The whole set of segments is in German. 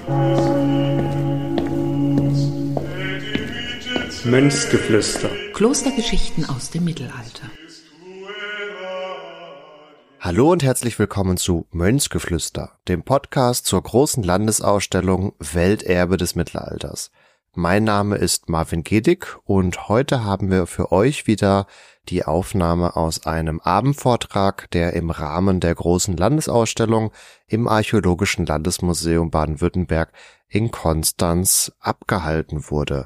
Mönchsgeflüster. Klostergeschichten aus dem Mittelalter. Hallo und herzlich willkommen zu Mönchsgeflüster, dem Podcast zur großen Landesausstellung Welterbe des Mittelalters. Mein Name ist Marvin Gedig und heute haben wir für euch wieder die Aufnahme aus einem Abendvortrag, der im Rahmen der großen Landesausstellung im Archäologischen Landesmuseum Baden-Württemberg in Konstanz abgehalten wurde.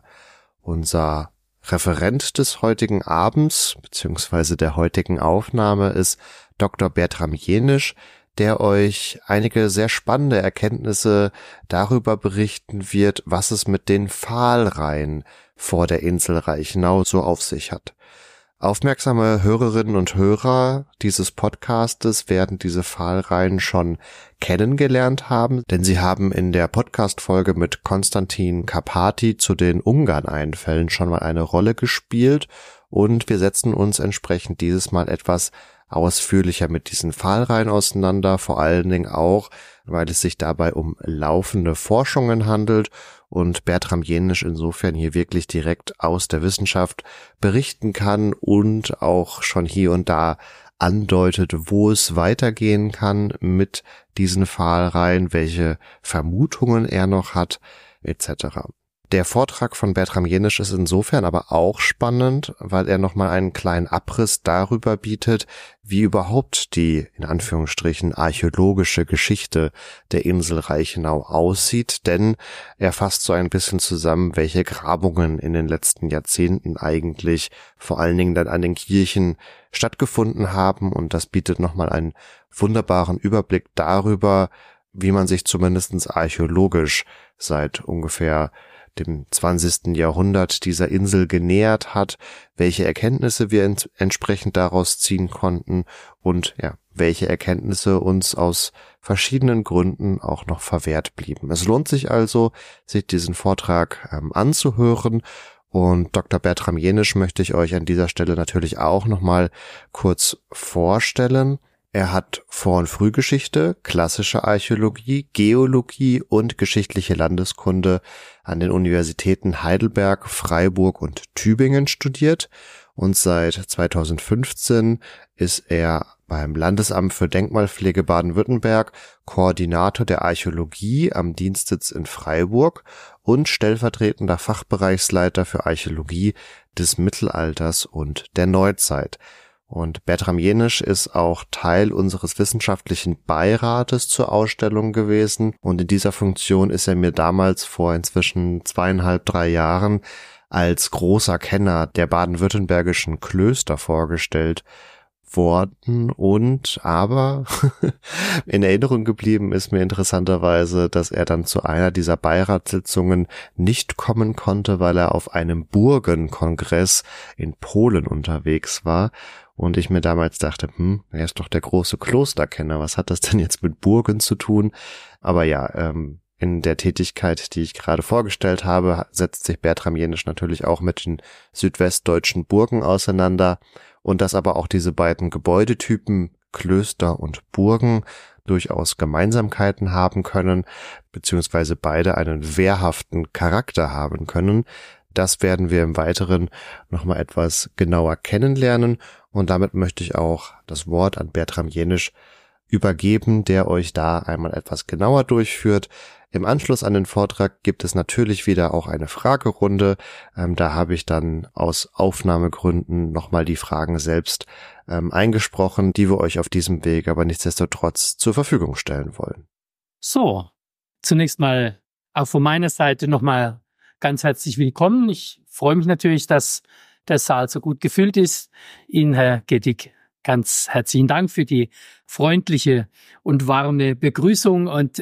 Unser Referent des heutigen Abends bzw. der heutigen Aufnahme ist Dr. Bertram Jenisch, der euch einige sehr spannende Erkenntnisse darüber berichten wird, was es mit den Pfahlreihen vor der Insel Reichenau so auf sich hat. Aufmerksame Hörerinnen und Hörer dieses Podcastes werden diese Pfahlreihen schon kennengelernt haben, denn sie haben in der Podcast-Folge mit Konstantin Karpati zu den Ungarn-Einfällen schon mal eine Rolle gespielt und wir setzen uns entsprechend dieses Mal etwas ausführlicher mit diesen Pfahlreihen auseinander, vor allen Dingen auch, weil es sich dabei um laufende Forschungen handelt und Bertram Jenisch insofern hier wirklich direkt aus der Wissenschaft berichten kann und auch schon hier und da andeutet, wo es weitergehen kann mit diesen Pfahlreihen, welche Vermutungen er noch hat, etc. Der Vortrag von Bertram Jenisch ist insofern aber auch spannend, weil er nochmal einen kleinen Abriss darüber bietet, wie überhaupt die, in Anführungsstrichen, archäologische Geschichte der Insel Reichenau aussieht, denn er fasst so ein bisschen zusammen, welche Grabungen in den letzten Jahrzehnten eigentlich vor allen Dingen dann an den Kirchen stattgefunden haben und das bietet nochmal einen wunderbaren Überblick darüber, wie man sich zumindest archäologisch seit ungefähr dem 20. Jahrhundert dieser Insel genähert hat, welche Erkenntnisse wir entsprechend daraus ziehen konnten und ja, welche Erkenntnisse uns aus verschiedenen Gründen auch noch verwehrt blieben. Es lohnt sich also, sich diesen Vortrag anzuhören und Dr. Bertram Jenisch möchte ich euch an dieser Stelle natürlich auch nochmal kurz vorstellen. Er hat Vor- und Frühgeschichte, klassische Archäologie, Geologie und geschichtliche Landeskunde an den Universitäten Heidelberg, Freiburg und Tübingen studiert und seit 2015 ist er beim Landesamt für Denkmalpflege Baden-Württemberg Koordinator der Archäologie am Dienstsitz in Freiburg und stellvertretender Fachbereichsleiter für Archäologie des Mittelalters und der Neuzeit. Und Bertram Jenisch ist auch Teil unseres wissenschaftlichen Beirates zur Ausstellung gewesen und in dieser Funktion ist er mir damals vor inzwischen 2,5-3 Jahren als großer Kenner der baden-württembergischen Klöster vorgestellt worden und aber in Erinnerung geblieben ist mir interessanterweise, dass er dann zu einer dieser Beiratssitzungen nicht kommen konnte, weil er auf einem Burgenkongress in Polen unterwegs war. Und ich mir damals dachte, er ist doch der große Klosterkenner, was hat das denn jetzt mit Burgen zu tun? Aber ja, in der Tätigkeit, die ich gerade vorgestellt habe, setzt sich Bertram Jenisch natürlich auch mit den südwestdeutschen Burgen auseinander und dass aber auch diese beiden Gebäudetypen, Klöster und Burgen, durchaus Gemeinsamkeiten haben können, beziehungsweise beide einen wehrhaften Charakter haben können. Das werden wir im Weiteren nochmal etwas genauer kennenlernen und damit möchte ich auch das Wort an Bertram Jenisch übergeben, der euch da einmal etwas genauer durchführt. Im Anschluss an den Vortrag gibt es natürlich wieder auch eine Fragerunde. Da habe ich dann aus Aufnahmegründen nochmal die Fragen selbst eingesprochen, die wir euch auf diesem Weg aber nichtsdestotrotz zur Verfügung stellen wollen. So, zunächst mal auch von meiner Seite nochmal ganz herzlich willkommen. Ich freue mich natürlich, dass der Saal so gut gefüllt ist. Ihnen, Herr Gedig, ganz herzlichen Dank für die freundliche und warme Begrüßung. Und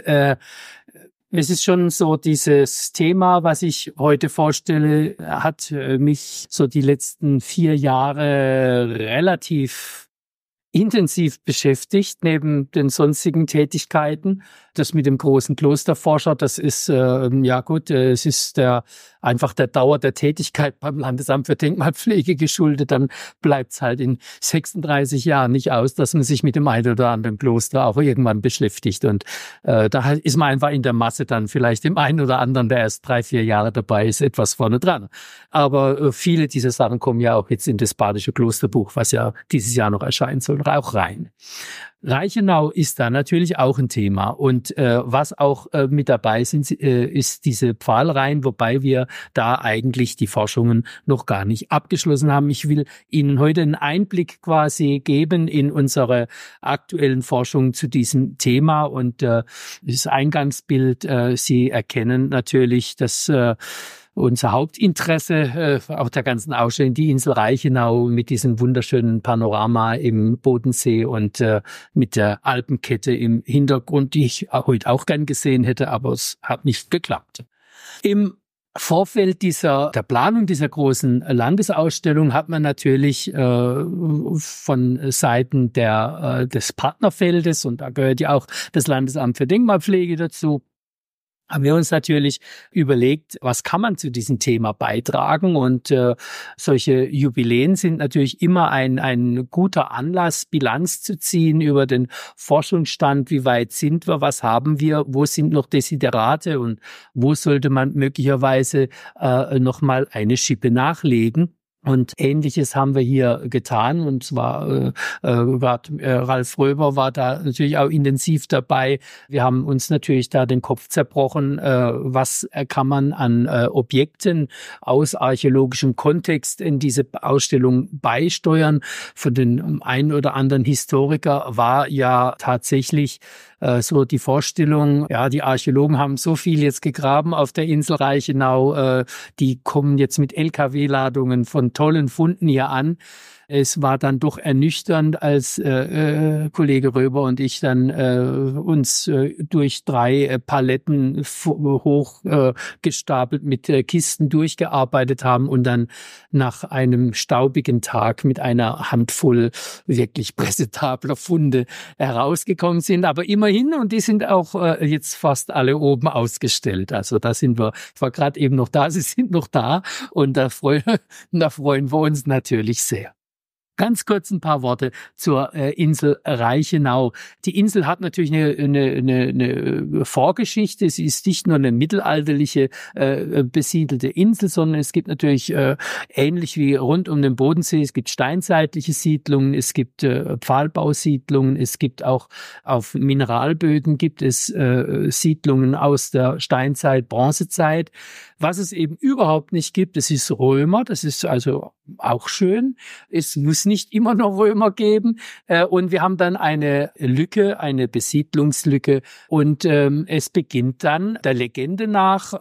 es ist schon so, dieses Thema, was ich heute vorstelle, hat mich so die letzten 4 Jahre relativ intensiv beschäftigt, neben den sonstigen Tätigkeiten. Das mit dem großen Klosterforscher, das ist, es ist einfach der Dauer der Tätigkeit beim Landesamt für Denkmalpflege geschuldet. Dann bleibt es halt in 36 Jahren nicht aus, dass man sich mit dem einen oder anderen Kloster auch irgendwann beschäftigt. Und da ist man einfach in der Masse dann vielleicht dem einen oder anderen, der erst 3-4 Jahre dabei ist, etwas vorne dran. Aber viele dieser Sachen kommen ja auch jetzt in das Badische Klosterbuch, was ja dieses Jahr noch erscheinen soll, auch rein. Reichenau ist da natürlich auch ein Thema und was auch mit dabei sind, ist diese Pfahlreihen, wobei wir da eigentlich die Forschungen noch gar nicht abgeschlossen haben. Ich will Ihnen heute einen Einblick quasi geben in unsere aktuellen Forschungen zu diesem Thema und das Eingangsbild, Sie erkennen natürlich, dass unser Hauptinteresse auf der ganzen Ausstellung, die Insel Reichenau mit diesem wunderschönen Panorama im Bodensee und mit der Alpenkette im Hintergrund, die ich heute auch gern gesehen hätte, aber es hat nicht geklappt. Im Vorfeld der Planung dieser großen Landesausstellung hat man natürlich von Seiten des Partnerfeldes, und da gehört ja auch das Landesamt für Denkmalpflege dazu, haben wir uns natürlich überlegt, was kann man zu diesem Thema beitragen, und solche Jubiläen sind natürlich immer ein guter Anlass, Bilanz zu ziehen über den Forschungsstand, wie weit sind wir, was haben wir, wo sind noch Desiderate und wo sollte man möglicherweise nochmal eine Schippe nachlegen. Und Ähnliches haben wir hier getan, und zwar Ralf Röber war da natürlich auch intensiv dabei. Wir haben uns natürlich da den Kopf zerbrochen, was kann man an Objekten aus archäologischem Kontext in diese Ausstellung beisteuern. Für den einen oder anderen Historiker war ja tatsächlich so die Vorstellung, ja, die Archäologen haben so viel jetzt gegraben auf der Insel Reichenau, die kommen jetzt mit LKW-Ladungen von tollen Funden hier an. Es war dann doch ernüchternd, als Kollege Röber und ich dann uns durch 3 Paletten hochgestapelt mit Kisten durchgearbeitet haben und dann nach einem staubigen Tag mit einer Handvoll wirklich präsentabler Funde herausgekommen sind. Aber immerhin, und die sind auch jetzt fast alle oben ausgestellt. Also da sind wir, ich war gerade eben noch da, sie sind noch da, und da freuen wir uns natürlich sehr. Ganz kurz ein paar Worte zur Insel Reichenau. Die Insel hat natürlich eine Vorgeschichte. Sie ist nicht nur eine mittelalterliche besiedelte Insel, sondern es gibt natürlich ähnlich wie rund um den Bodensee, es gibt steinzeitliche Siedlungen, es gibt Pfahlbausiedlungen, es gibt auch auf Mineralböden gibt es Siedlungen aus der Steinzeit, Bronzezeit. Was es eben überhaupt nicht gibt, das ist Römer, das ist also auch schön. Es muss nicht immer noch Römer geben. Und wir haben dann eine Lücke, eine Besiedlungslücke. Und es beginnt dann der Legende nach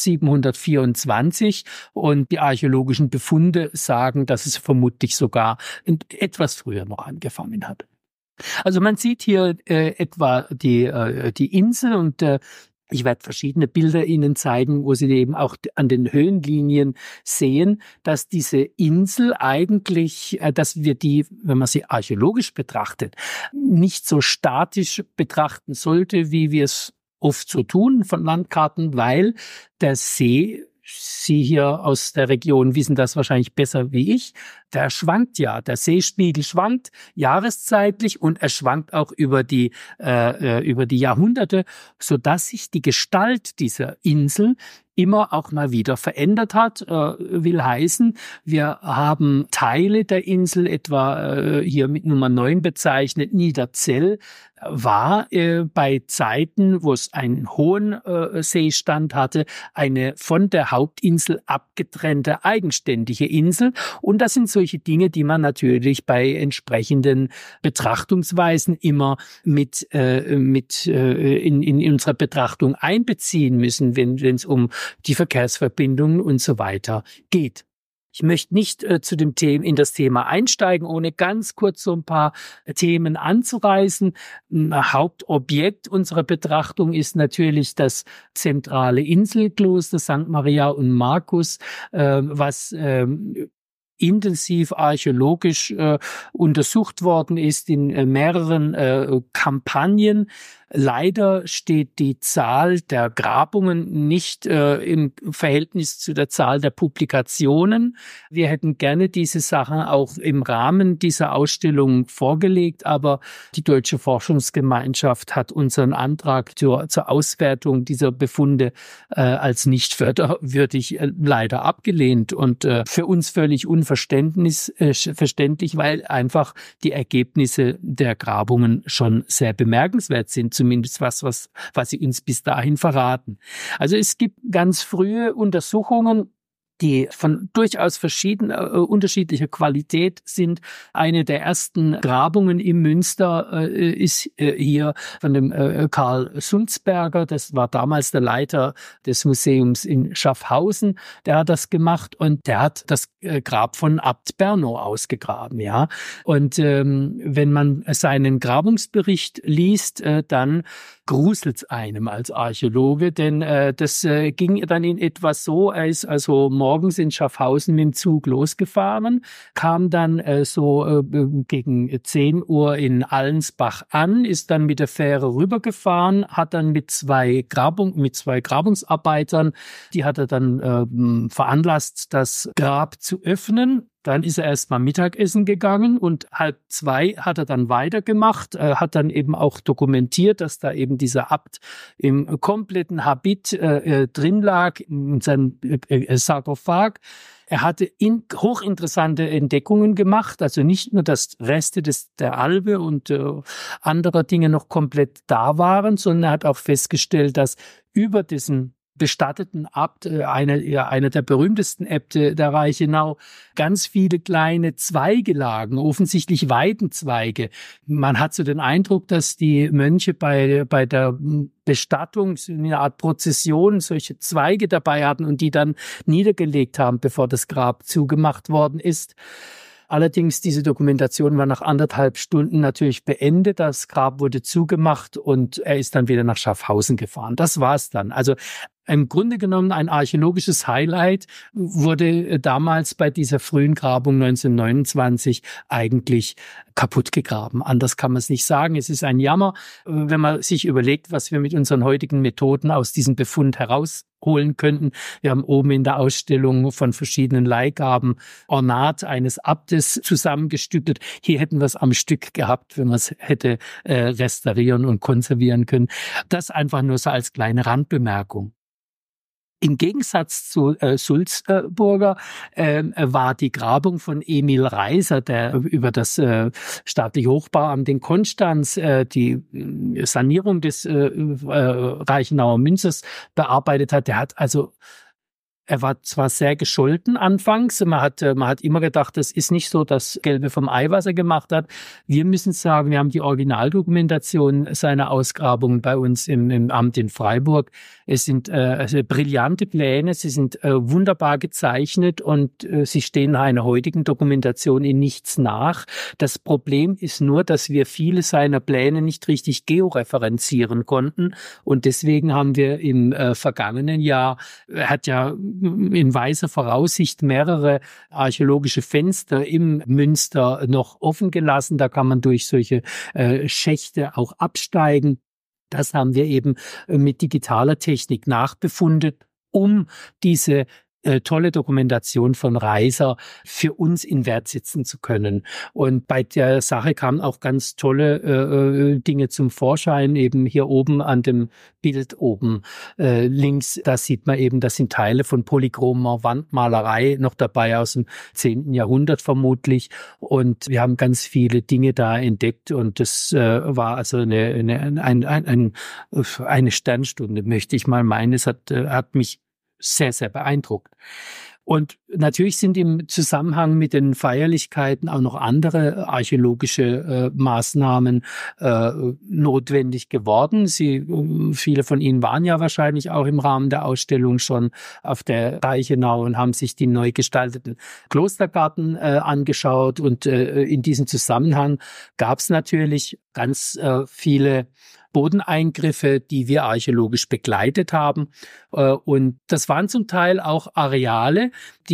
724. Und die archäologischen Befunde sagen, dass es vermutlich sogar etwas früher noch angefangen hat. Also man sieht hier etwa die Insel, und ich werde verschiedene Bilder Ihnen zeigen, wo Sie eben auch an den Höhenlinien sehen, dass diese Insel eigentlich, dass wir die, wenn man sie archäologisch betrachtet, nicht so statisch betrachten sollte, wie wir es oft so tun von Landkarten, weil der See, Sie hier aus der Region wissen das wahrscheinlich besser wie ich, der schwankt ja, der Seespiegel schwankt jahreszeitlich, und er schwankt auch über die Jahrhunderte, sodass sich die Gestalt dieser Insel immer auch mal wieder verändert hat. Will heißen, wir haben Teile der Insel, etwa hier mit Nummer 9 bezeichnet, Niederzell, war bei Zeiten, wo es einen hohen Seestand hatte, eine von der Hauptinsel abgetrennte eigenständige Insel. Und das sind solche Dinge, die man natürlich bei entsprechenden Betrachtungsweisen immer mit in unserer Betrachtung einbeziehen müssen, wenn es um die Verkehrsverbindungen und so weiter geht. Ich möchte nicht in das Thema einsteigen, ohne ganz kurz so ein paar Themen anzureißen. Ein Hauptobjekt unserer Betrachtung ist natürlich das zentrale Inselkloster St. Maria und Markus, was intensiv archäologisch untersucht worden ist in mehreren Kampagnen. Leider steht die Zahl der Grabungen nicht im Verhältnis zu der Zahl der Publikationen. Wir hätten gerne diese Sachen auch im Rahmen dieser Ausstellung vorgelegt, aber die Deutsche Forschungsgemeinschaft hat unseren Antrag zur Auswertung dieser Befunde als nicht förderwürdig leider abgelehnt und für uns völlig unverständlich, weil einfach die Ergebnisse der Grabungen schon sehr bemerkenswert sind, zumindest was sie uns bis dahin verraten. Also es gibt ganz frühe Untersuchungen, die von durchaus unterschiedlicher Qualität sind. Eine der ersten Grabungen im Münster ist hier von dem Karl Sulzberger. Das war damals der Leiter des Museums in Schaffhausen. Der hat das gemacht und der hat das Grab von Abt Berno ausgegraben. Ja, und wenn man seinen Grabungsbericht liest, dann gruselt einem als Archäologe, denn das ging dann in etwa so, er ist also morgens in Schaffhausen mit dem Zug losgefahren, kam dann gegen 10 Uhr in Allensbach an, ist dann mit der Fähre rübergefahren, hat dann mit zwei Grabungsarbeitern, die hat er dann veranlasst, das Grab zu öffnen. Dann ist er erst mal Mittagessen gegangen und 1:30 hat er dann weitergemacht, hat dann eben auch dokumentiert, dass da eben dieser Abt im kompletten Habit drin lag, in seinem Sarkophag. Er hatte hochinteressante Entdeckungen gemacht, also nicht nur, dass Reste der Albe und anderer Dinge noch komplett da waren, sondern er hat auch festgestellt, dass über diesen bestatteten Abt, einer der berühmtesten Äbte der Reichenau, ganz viele kleine Zweige lagen, offensichtlich Weidenzweige. Man hat so den Eindruck, dass die Mönche bei der Bestattung, so eine Art Prozession, solche Zweige dabei hatten und die dann niedergelegt haben, bevor das Grab zugemacht worden ist. Allerdings, diese Dokumentation war nach 1,5 Stunden natürlich beendet. Das Grab wurde zugemacht und er ist dann wieder nach Schaffhausen gefahren. Das war's dann. Also im Grunde genommen ein archäologisches Highlight wurde damals bei dieser frühen Grabung 1929 eigentlich kaputt gegraben. Anders kann man es nicht sagen. Es ist ein Jammer, wenn man sich überlegt, was wir mit unseren heutigen Methoden aus diesem Befund herausholen könnten. Wir haben oben in der Ausstellung von verschiedenen Leihgaben Ornat eines Abtes zusammengestückelt. Hier hätten wir es am Stück gehabt, wenn man es hätte restaurieren und konservieren können. Das einfach nur so als kleine Randbemerkung. Im Gegensatz zu Sulzburger war die Grabung von Emil Reiser, der über das staatliche Hochbauamt in Konstanz die Sanierung des Reichenauer Münsters bearbeitet hat. Er war zwar sehr gescholten anfangs, man hat immer gedacht, das ist nicht so das Gelbe vom Ei, was er gemacht hat. Wir müssen sagen, wir haben die Originaldokumentation seiner Ausgrabungen bei uns im Amt in Freiburg. Es sind brillante Pläne, sie sind wunderbar gezeichnet und sie stehen einer heutigen Dokumentation in nichts nach. Das Problem ist nur, dass wir viele seiner Pläne nicht richtig georeferenzieren konnten und deswegen haben wir im vergangenen Jahr, er hat ja in weiser Voraussicht mehrere archäologische Fenster im Münster noch offen gelassen. Da kann man durch solche Schächte auch absteigen. Das haben wir eben mit digitaler Technik nachbefundet, um diese tolle Dokumentation von Reiser für uns in Wert setzen zu können. Und bei der Sache kamen auch ganz tolle Dinge zum Vorschein. Eben hier oben an dem Bild oben links, da sieht man eben, das sind Teile von polychromer Wandmalerei noch dabei aus dem 10. Jahrhundert vermutlich. Und wir haben ganz viele Dinge da entdeckt und das war also eine Sternstunde, möchte ich mal meinen. Es hat mich sehr, sehr beeindruckt. Und natürlich sind im Zusammenhang mit den Feierlichkeiten auch noch andere archäologische Maßnahmen notwendig geworden. Viele von Ihnen waren ja wahrscheinlich auch im Rahmen der Ausstellung schon auf der Reichenau und haben sich die neu gestalteten Klostergarten angeschaut. Und in diesem Zusammenhang gab es natürlich ganz viele Bodeneingriffe, die wir archäologisch begleitet haben. Und das waren zum Teil auch Areale, die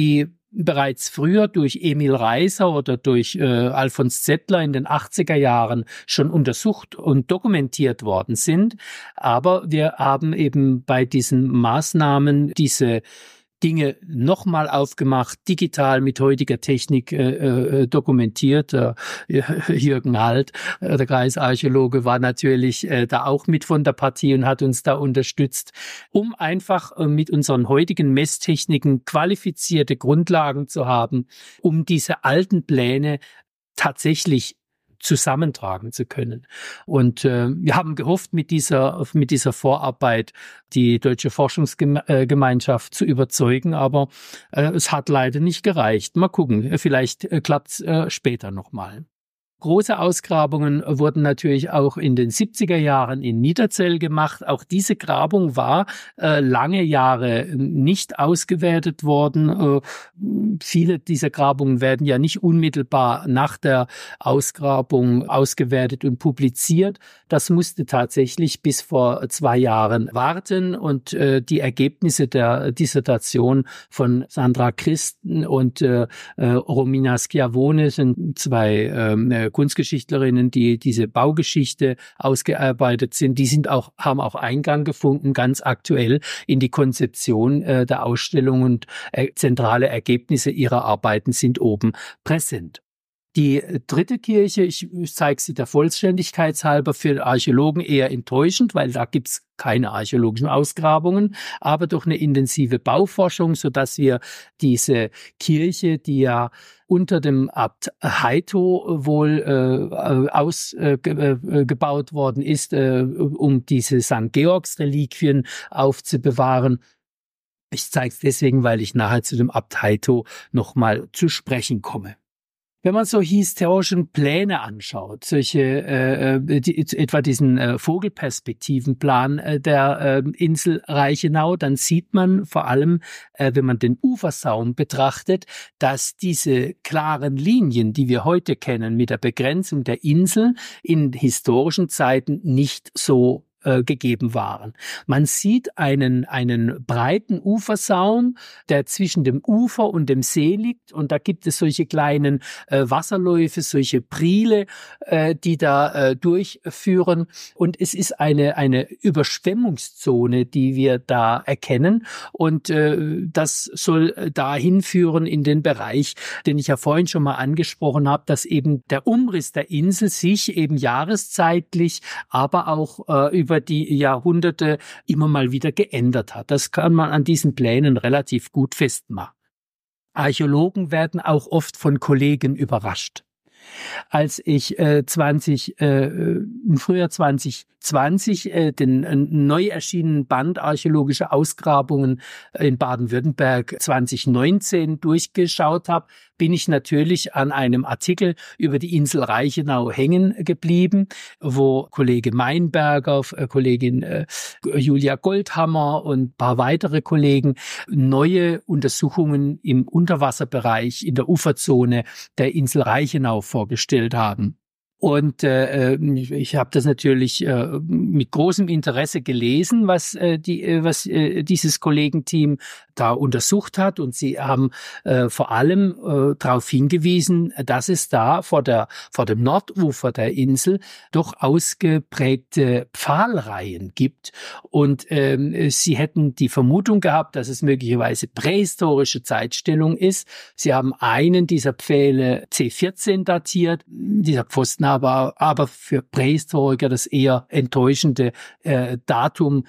bereits früher durch Emil Reiser oder durch Alfons Zettler in den 80er Jahren schon untersucht und dokumentiert worden sind. Aber wir haben eben bei diesen Maßnahmen diese Dinge nochmal aufgemacht, digital mit heutiger Technik dokumentiert. Jürgen Halt, der Kreisarchäologe, war natürlich da auch mit von der Partie und hat uns da unterstützt, um einfach mit unseren heutigen Messtechniken qualifizierte Grundlagen zu haben, um diese alten Pläne tatsächlich zusammentragen zu können. Und wir haben gehofft, mit dieser Vorarbeit die Deutsche Forschungsgemeinschaft zu überzeugen, aber es hat leider nicht gereicht. Mal gucken, vielleicht klappt es später nochmal. Große Ausgrabungen wurden natürlich auch in den 70er Jahren in Niederzell gemacht. Auch diese Grabung war lange Jahre nicht ausgewertet worden. Viele dieser Grabungen werden ja nicht unmittelbar nach der Ausgrabung ausgewertet und publiziert. Das musste tatsächlich bis vor 2 Jahren warten und die Ergebnisse der Dissertation von Sandra Christen und Romina Schiavone sind 2 Kunstgeschichtlerinnen, die diese Baugeschichte ausgearbeitet sind, haben auch Eingang gefunden, ganz aktuell in die Konzeption der Ausstellung, und zentrale Ergebnisse ihrer Arbeiten sind oben präsent. Die dritte Kirche, ich zeige sie der Vollständigkeit halber, für Archäologen eher enttäuschend, weil da gibt's keine archäologischen Ausgrabungen, aber doch eine intensive Bauforschung, sodass wir diese Kirche, die ja unter dem Abt Heito wohl gebaut worden ist, um diese St. Georgs-Reliquien aufzubewahren. Ich zeige es deswegen, weil ich nachher zu dem Abt Heito nochmal zu sprechen komme. Wenn man so historischen Pläne anschaut, etwa diesen Vogelperspektivenplan der Insel Reichenau, dann sieht man vor allem, wenn man den Ufersaum betrachtet, dass diese klaren Linien, die wir heute kennen mit der Begrenzung der Insel, in historischen Zeiten nicht so gegeben waren. Man sieht einen breiten Ufersaum, der zwischen dem Ufer und dem See liegt, und da gibt es solche kleinen Wasserläufe, solche Priele, die da durchführen, und es ist eine Überschwemmungszone, die wir da erkennen, und das soll dahin führen in den Bereich, den ich ja vorhin schon mal angesprochen habe, dass eben der Umriss der Insel sich eben jahreszeitlich, aber auch über die Jahrhunderte immer mal wieder geändert hat. Das kann man an diesen Plänen relativ gut festmachen. Archäologen werden auch oft von Kollegen überrascht. Als ich im Frühjahr 2020 den neu erschienenen Band Archäologische Ausgrabungen in Baden-Württemberg 2019 durchgeschaut habe, bin ich natürlich an einem Artikel über die Insel Reichenau hängen geblieben, wo Kollege Meinberger, Kollegin Julia Goldhammer und ein paar weitere Kollegen neue Untersuchungen im Unterwasserbereich in der Uferzone der Insel Reichenau vorgestellt haben. Und ich habe das natürlich mit großem Interesse gelesen, was dieses Kollegenteam da untersucht hat. Und sie haben vor allem darauf hingewiesen, dass es da vor dem Nordufer der Insel doch ausgeprägte Pfahlreihen gibt. Und sie hätten die Vermutung gehabt, dass es möglicherweise prähistorische Zeitstellung ist. Sie haben einen dieser Pfähle C14 datiert. Dieser Pfosten aber für Prähistoriker das eher enttäuschende Datum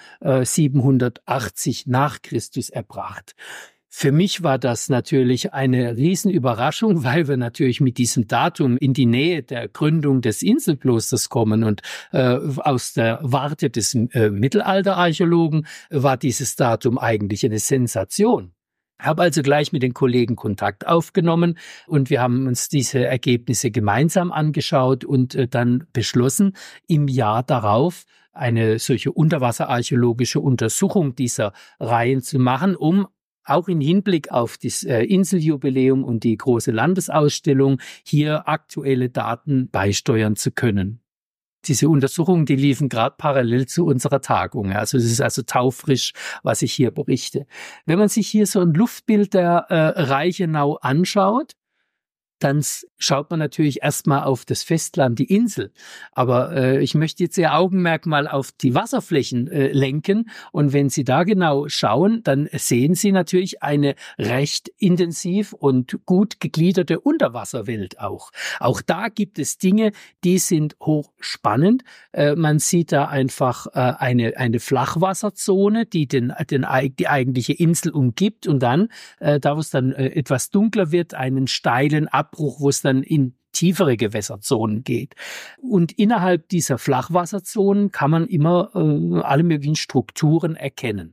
780 nach Christus erbracht. Für mich war das natürlich eine Riesenüberraschung, weil wir natürlich mit diesem Datum in die Nähe der Gründung des Inselklosters kommen, und aus der Warte des Mittelalterarchäologen war dieses Datum eigentlich eine Sensation. Ich habe also gleich mit den Kollegen Kontakt aufgenommen, und wir haben uns diese Ergebnisse gemeinsam angeschaut und dann beschlossen, im Jahr darauf eine solche unterwasserarchäologische Untersuchung dieser Reihen zu machen, um auch im Hinblick auf das Inseljubiläum und die große Landesausstellung hier aktuelle Daten beisteuern zu können. diese Untersuchungen, die liefen gerade parallel zu unserer Tagung. Also es ist also taufrisch, was ich hier berichte. Wenn man sich hier so ein Luftbild der Reichenau anschaut, dann schaut man natürlich erstmal auf das Festland, die Insel. Aber ich möchte jetzt Ihr Augenmerk mal auf die Wasserflächen lenken. Und wenn Sie da genau schauen, dann sehen Sie natürlich eine recht intensiv und gut gegliederte Unterwasserwelt auch. Auch da gibt es Dinge, die sind hochspannend. Man sieht da einfach eine Flachwasserzone, die die eigentliche Insel umgibt. Und dann, da wo es dann etwas dunkler wird, einen steilen Abbruch, wo es dann in tiefere Gewässerzonen geht. Und innerhalb dieser Flachwasserzonen kann man immer alle möglichen Strukturen erkennen.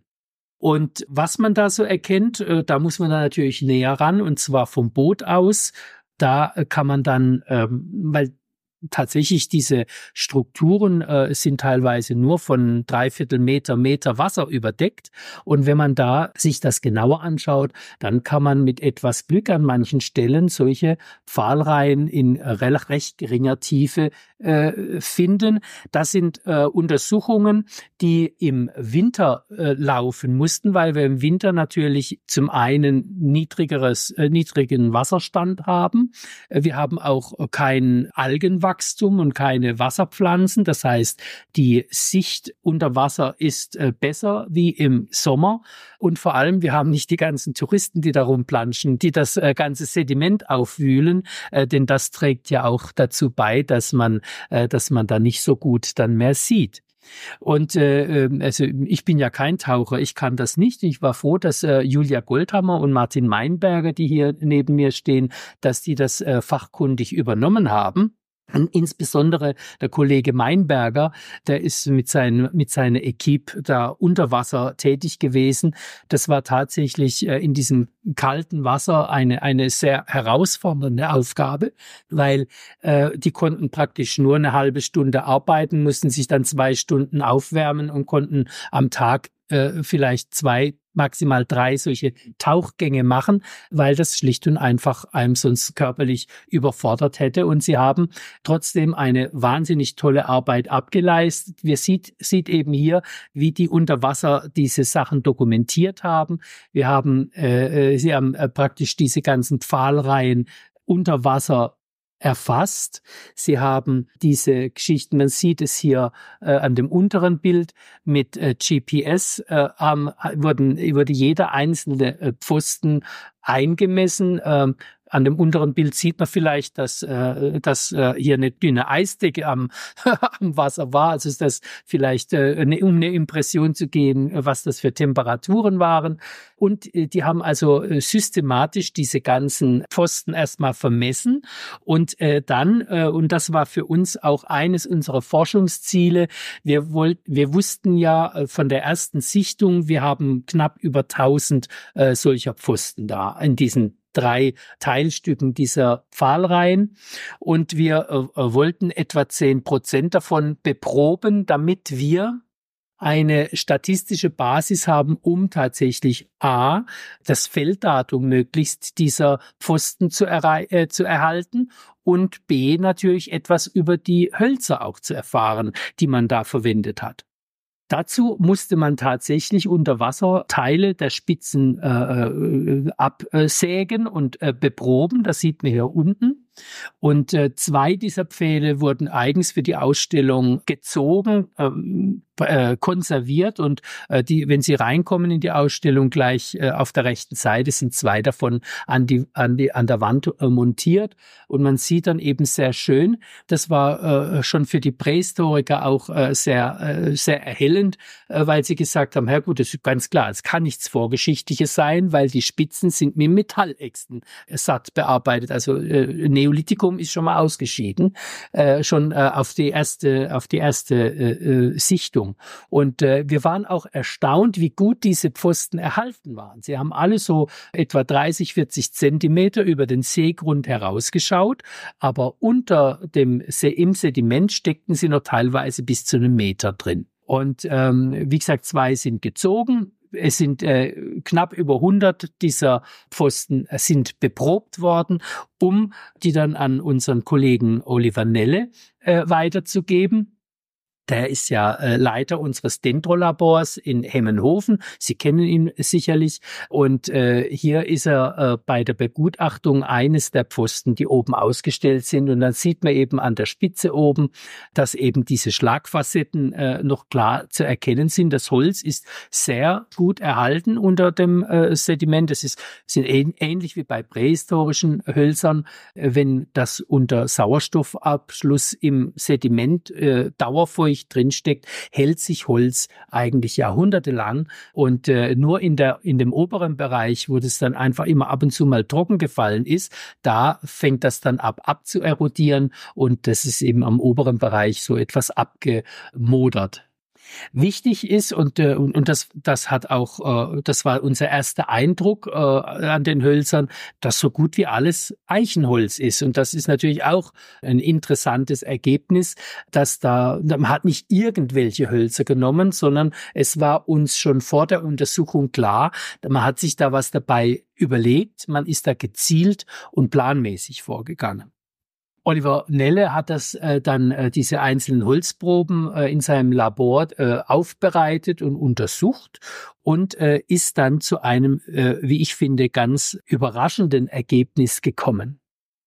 Und was man da so erkennt, da muss man dann natürlich näher ran, und zwar vom Boot aus. Da kann man dann, weil tatsächlich diese Strukturen sind teilweise nur von 3/4 Meter Wasser überdeckt. Und wenn man da sich das genauer anschaut, dann kann man mit etwas Glück an manchen Stellen solche Pfahlreihen in recht geringer Tiefe finden. Das sind Untersuchungen, die im Winter laufen mussten, weil wir im Winter natürlich zum einen niedrigen Wasserstand haben. Wir haben auch kein Algenwachstum und keine Wasserpflanzen. Das heißt, die Sicht unter Wasser ist besser wie im Sommer. Und vor allem, wir haben nicht die ganzen Touristen, die da rumplanschen, die das ganze Sediment aufwühlen, denn das trägt ja auch dazu bei, dass man da nicht so gut dann mehr sieht. Und also ich bin ja kein Taucher, ich kann das nicht. Ich war froh, dass Julia Goldhammer und Martin Meinberger, die hier neben mir stehen, dass die das fachkundig übernommen haben. Und insbesondere der Kollege Meinberger, der ist mit seiner Equipe da unter Wasser tätig gewesen. Das war tatsächlich in diesem kalten Wasser eine sehr herausfordernde Aufgabe, weil die konnten praktisch nur eine halbe Stunde arbeiten, mussten sich dann 2 Stunden aufwärmen und konnten am Tag vielleicht 2, maximal 3 solche Tauchgänge machen, weil das schlicht und einfach einem sonst körperlich überfordert hätte. Und sie haben trotzdem eine wahnsinnig tolle Arbeit abgeleistet. Wir sieht eben hier, wie die unter Wasser diese Sachen dokumentiert haben. Sie haben praktisch diese ganzen Pfahlreihen unter Wasser erfasst. Sie haben diese Geschichten, man sieht es hier an dem unteren Bild mit GPS, wurde jeder einzelne Pfosten eingemessen. An dem unteren Bild sieht man vielleicht, dass hier eine dünne Eisdecke am Wasser war. Also ist das vielleicht, um eine Impression zu geben, was das für Temperaturen waren. Und die haben also systematisch diese ganzen Pfosten erstmal vermessen. Und dann, und das war für uns auch eines unserer Forschungsziele, wir wussten ja von der ersten Sichtung, wir haben knapp über 1000 solcher Pfosten da in diesen 3 Teilstücken dieser Pfahlreihen, und wir wollten etwa 10% davon beproben, damit wir eine statistische Basis haben, um tatsächlich A, das Felddatum möglichst dieser Pfosten zu erhalten, und B, natürlich etwas über die Hölzer auch zu erfahren, die man da verwendet hat. Dazu musste man tatsächlich unter Wasser Teile der Spitzen absägen und beproben. Das sieht man hier unten. Und 2 dieser Pfähle wurden eigens für die Ausstellung gezogen, konserviert, und wenn Sie reinkommen in die Ausstellung, gleich auf der rechten Seite sind 2 davon an der Wand montiert, und man sieht dann eben sehr schön, das war schon für die Prähistoriker auch sehr sehr erhellend, weil sie gesagt haben, ja gut, das ist ganz klar, es kann nichts Vorgeschichtliches sein, weil die Spitzen sind mit Metalläxten satt bearbeitet, also Neolithikum ist schon mal ausgeschieden, schon auf die erste Sichtung. Und wir waren auch erstaunt, wie gut diese Pfosten erhalten waren. Sie haben alle so etwa 30-40 Zentimeter über den Seegrund herausgeschaut, aber im Sediment steckten sie noch teilweise bis zu 1 Meter drin. Und wie gesagt, 2 sind gezogen. Es sind knapp über 100 dieser Pfosten sind beprobt worden, um die dann an unseren Kollegen Oliver Nelle weiterzugeben. Der ist ja Leiter unseres Dendrolabors in Hemmenhofen. Sie kennen ihn sicherlich. Und hier ist er bei der Begutachtung eines der Pfosten, die oben ausgestellt sind. Und dann sieht man eben an der Spitze oben, dass eben diese Schlagfacetten noch klar zu erkennen sind. Das Holz ist sehr gut erhalten unter dem Sediment. Das sind ähnlich wie bei prähistorischen Hölzern. Wenn das unter Sauerstoffabschluss im Sediment dauerfeucht drinsteckt, hält sich Holz eigentlich jahrhundertelang und nur in dem oberen Bereich, wo das dann einfach immer ab und zu mal trocken gefallen ist, da fängt das dann abzuerodieren und das ist eben am oberen Bereich so etwas abgemodert. Wichtig ist, und das hat auch, das war unser erster Eindruck an den Hölzern, dass so gut wie alles Eichenholz ist. Und das ist natürlich auch ein interessantes Ergebnis, dass man hat nicht irgendwelche Hölzer genommen, sondern es war uns schon vor der Untersuchung klar, man hat sich da was dabei überlegt, man ist da gezielt und planmäßig vorgegangen. Oliver Nelle hat diese einzelnen Holzproben in seinem Labor aufbereitet und untersucht und ist dann zu einem, wie ich finde, ganz überraschenden Ergebnis gekommen.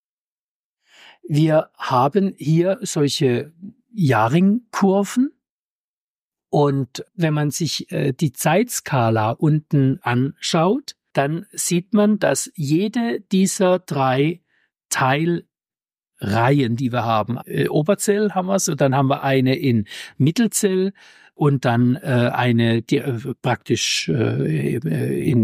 Wir haben hier solche Jaring-Kurven und wenn man sich die Zeitskala unten anschaut, dann sieht man, dass jede dieser 3 Teilreihen, die wir haben. Oberzell haben wir es und dann haben wir eine in Mittelzell und dann eine, die praktisch in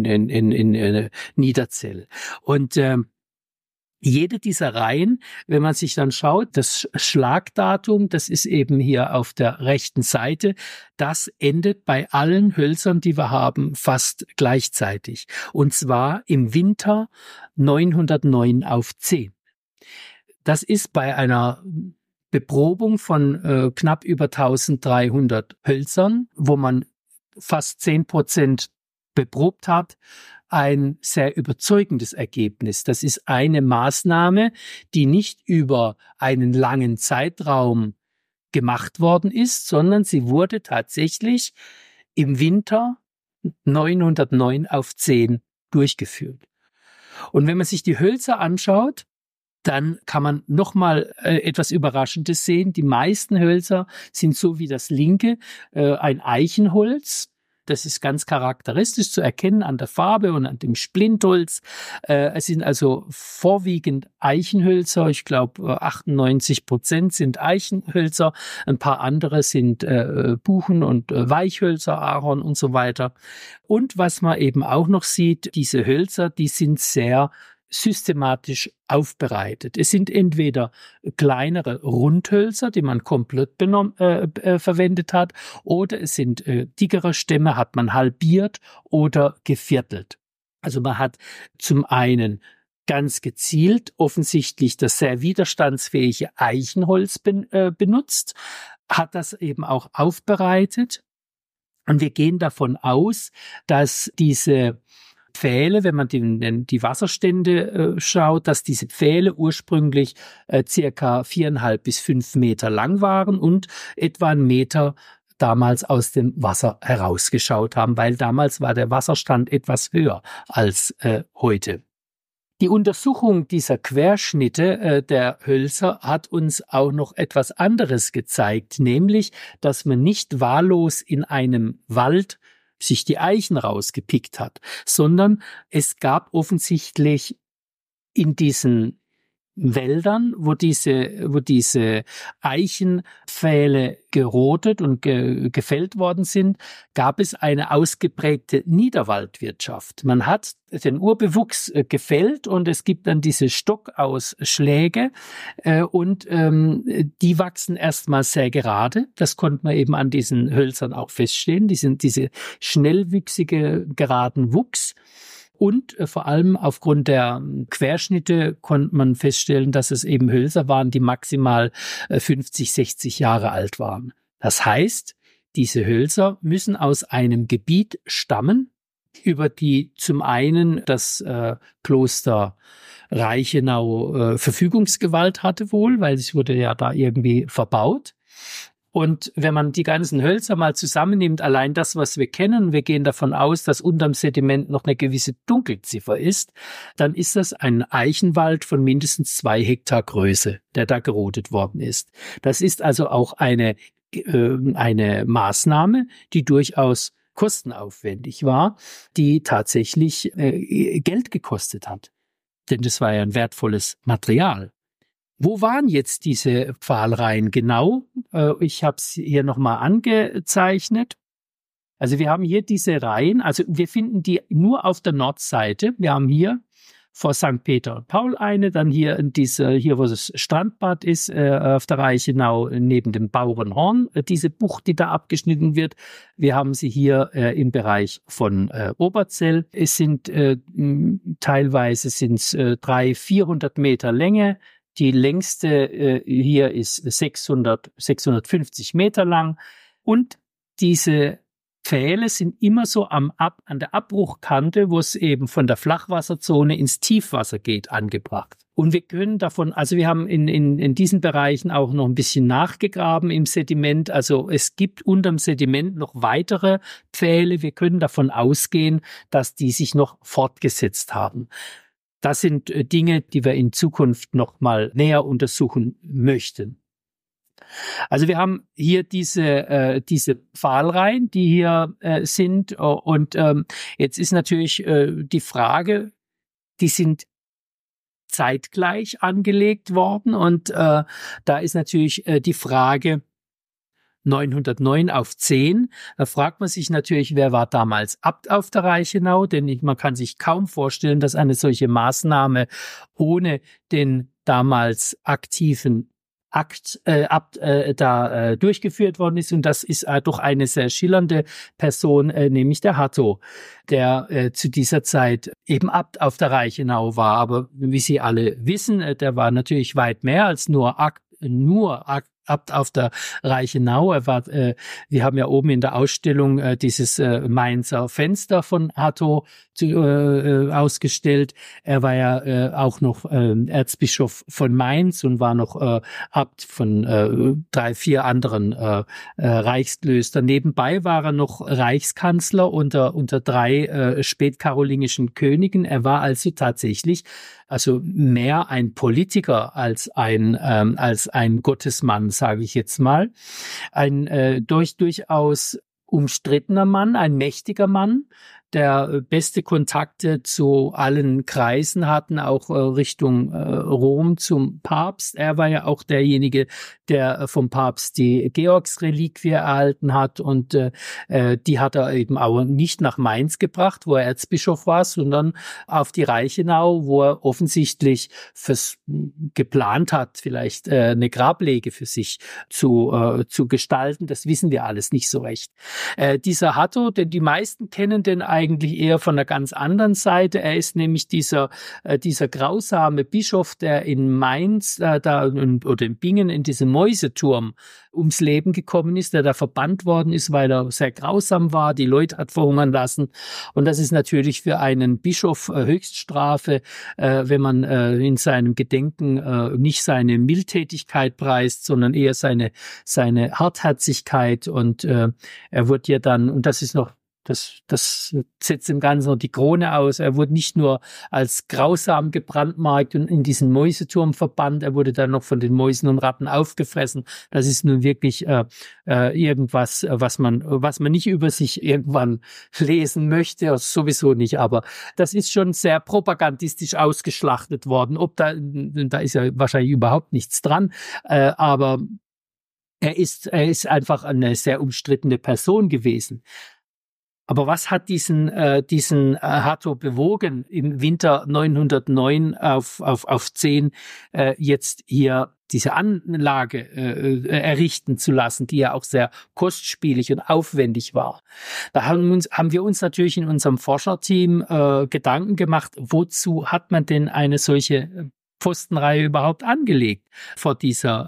Niederzell. Und jede dieser Reihen, wenn man sich dann schaut, das Schlagdatum, das ist eben hier auf der rechten Seite, das endet bei allen Hölzern, die wir haben, fast gleichzeitig. Und zwar im Winter 909 auf 10. Das ist bei einer Beprobung von knapp über 1300 Hölzern, wo man fast 10% beprobt hat, ein sehr überzeugendes Ergebnis. Das ist eine Maßnahme, die nicht über einen langen Zeitraum gemacht worden ist, sondern sie wurde tatsächlich im Winter 909 auf 10 durchgeführt. Und wenn man sich die Hölzer anschaut, dann kann man nochmal etwas Überraschendes sehen. Die meisten Hölzer sind so wie das linke ein Eichenholz. Das ist ganz charakteristisch zu erkennen an der Farbe und an dem Splintholz. Es sind also vorwiegend Eichenhölzer. Ich glaube, 98% sind Eichenhölzer. Ein paar andere sind Buchen- und Weichhölzer, Ahorn und so weiter. Und was man eben auch noch sieht, diese Hölzer, die sind sehr systematisch aufbereitet. Es sind entweder kleinere Rundhölzer, die man komplett verwendet hat, oder es sind dickere Stämme, hat man halbiert oder geviertelt. Also man hat zum einen ganz gezielt offensichtlich das sehr widerstandsfähige Eichenholz benutzt, hat das eben auch aufbereitet. Und wir gehen davon aus, dass diese Pfähle, wenn man die Wasserstände schaut, dass diese Pfähle ursprünglich circa 4,5 bis 5 Meter lang waren und etwa 1 Meter damals aus dem Wasser herausgeschaut haben, weil damals war der Wasserstand etwas höher als heute. Die Untersuchung dieser Querschnitte der Hölzer hat uns auch noch etwas anderes gezeigt, nämlich, dass man nicht wahllos in einem Wald sich die Eichen rausgepickt hat, sondern es gab offensichtlich in diesen Wäldern, wo diese Eichenpfähle gerodet und gefällt worden sind, gab es eine ausgeprägte Niederwaldwirtschaft. Man hat den Urbewuchs gefällt und es gibt dann diese Stockausschläge und die wachsen erstmal sehr gerade. Das konnte man eben an diesen Hölzern auch feststellen. Diese schnellwüchsige, geraden Wuchs. Und vor allem aufgrund der Querschnitte konnte man feststellen, dass es eben Hölzer waren, die maximal 50, 60 Jahre alt waren. Das heißt, diese Hölzer müssen aus einem Gebiet stammen, über die zum einen das Kloster Reichenau Verfügungsgewalt hatte wohl, weil es wurde ja da irgendwie verbaut. Und wenn man die ganzen Hölzer mal zusammennimmt, allein das, was wir kennen, wir gehen davon aus, dass unterm Sediment noch eine gewisse Dunkelziffer ist, dann ist das ein Eichenwald von mindestens 2 Hektar Größe, der da gerodet worden ist. Das ist also auch eine Maßnahme, die durchaus kostenaufwendig war, die tatsächlich Geld gekostet hat. Denn das war ja ein wertvolles Material. Wo waren jetzt diese Pfahlreihen genau? Ich habe es hier nochmal angezeichnet. Also wir haben hier diese Reihen, also wir finden die nur auf der Nordseite. Wir haben hier vor St. Peter und Paul eine, dann hier hier wo das Strandbad ist, auf der Reichenau neben dem Bauernhorn, diese Bucht, die da abgeschnitten wird. Wir haben sie hier im Bereich von Oberzell. Es sind teilweise 300-400 Meter Länge. Die längste hier ist 650 Meter lang. Und diese Pfähle sind immer so an der Abbruchkante, wo es eben von der Flachwasserzone ins Tiefwasser geht, angebracht. Und wir können wir haben in diesen Bereichen auch noch ein bisschen nachgegraben im Sediment. Also es gibt unterm Sediment noch weitere Pfähle. Wir können davon ausgehen, dass die sich noch fortgesetzt haben. Das sind Dinge, die wir in Zukunft noch mal näher untersuchen möchten. Also wir haben hier diese Pfahlreihen, die hier sind. Und jetzt ist natürlich die Frage, die sind zeitgleich angelegt worden. Und da ist natürlich die Frage, 909 auf 10. Da fragt man sich natürlich, wer war damals Abt auf der Reichenau? Denn man kann sich kaum vorstellen, dass eine solche Maßnahme ohne den damals aktiven Abt durchgeführt worden ist. Und das ist doch eine sehr schillernde Person, nämlich der Hatto, der zu dieser Zeit eben Abt auf der Reichenau war. Aber wie Sie alle wissen, der war natürlich weit mehr als nur Abt auf der Reichenau. Wir haben ja oben in der Ausstellung dieses Mainzer Fenster von Hatto ausgestellt. Er war ja auch noch Erzbischof von Mainz und war noch Abt von 3, 4 anderen Reichsklöstern. Nebenbei war er noch Reichskanzler unter 3 spätkarolingischen Königen. Er war also tatsächlich mehr ein Politiker als ein Gottesmann, sage ich jetzt mal. Ein durchaus umstrittener Mann, ein mächtiger Mann, der beste Kontakte zu allen Kreisen hatten, auch Richtung Rom zum Papst. Er war ja auch derjenige, der vom Papst die Georgsreliquie erhalten hat und die hat er eben auch nicht nach Mainz gebracht, wo er Erzbischof war, sondern auf die Reichenau, wo er offensichtlich geplant hat, vielleicht eine Grablege für sich zu gestalten. Das wissen wir alles nicht so recht. Dieser Hatto, denn die meisten kennen den eigentlich eher von einer ganz anderen Seite. Er ist nämlich dieser grausame Bischof, der in Mainz oder in Bingen in diesem Mäuseturm ums Leben gekommen ist, der da verbannt worden ist, weil er sehr grausam war, die Leute hat verhungern lassen. Und das ist natürlich für einen Bischof Höchststrafe, wenn man in seinem Gedenken nicht seine Mildtätigkeit preist, sondern eher seine Hartherzigkeit. Und er wird ja dann, und das ist noch das setzt im Ganzen noch die Krone aus. Er wurde nicht nur als grausam gebrandmarkt und in diesen Mäuseturm verbannt, er wurde dann noch von den Mäusen und Ratten aufgefressen. Das ist nun wirklich irgendwas, was man nicht über sich irgendwann lesen möchte, also sowieso nicht, aber das ist schon sehr propagandistisch ausgeschlachtet worden. Da ist ja wahrscheinlich überhaupt nichts dran, aber er ist einfach eine sehr umstrittene Person gewesen. Aber was hat diesen Hatto bewogen, im Winter 909 auf 10 jetzt hier diese Anlage errichten zu lassen, die ja auch sehr kostspielig und aufwendig war? Da haben wir uns natürlich in unserem Forscherteam Gedanken gemacht, wozu hat man denn eine solche Pfostenreihe überhaupt angelegt vor dieser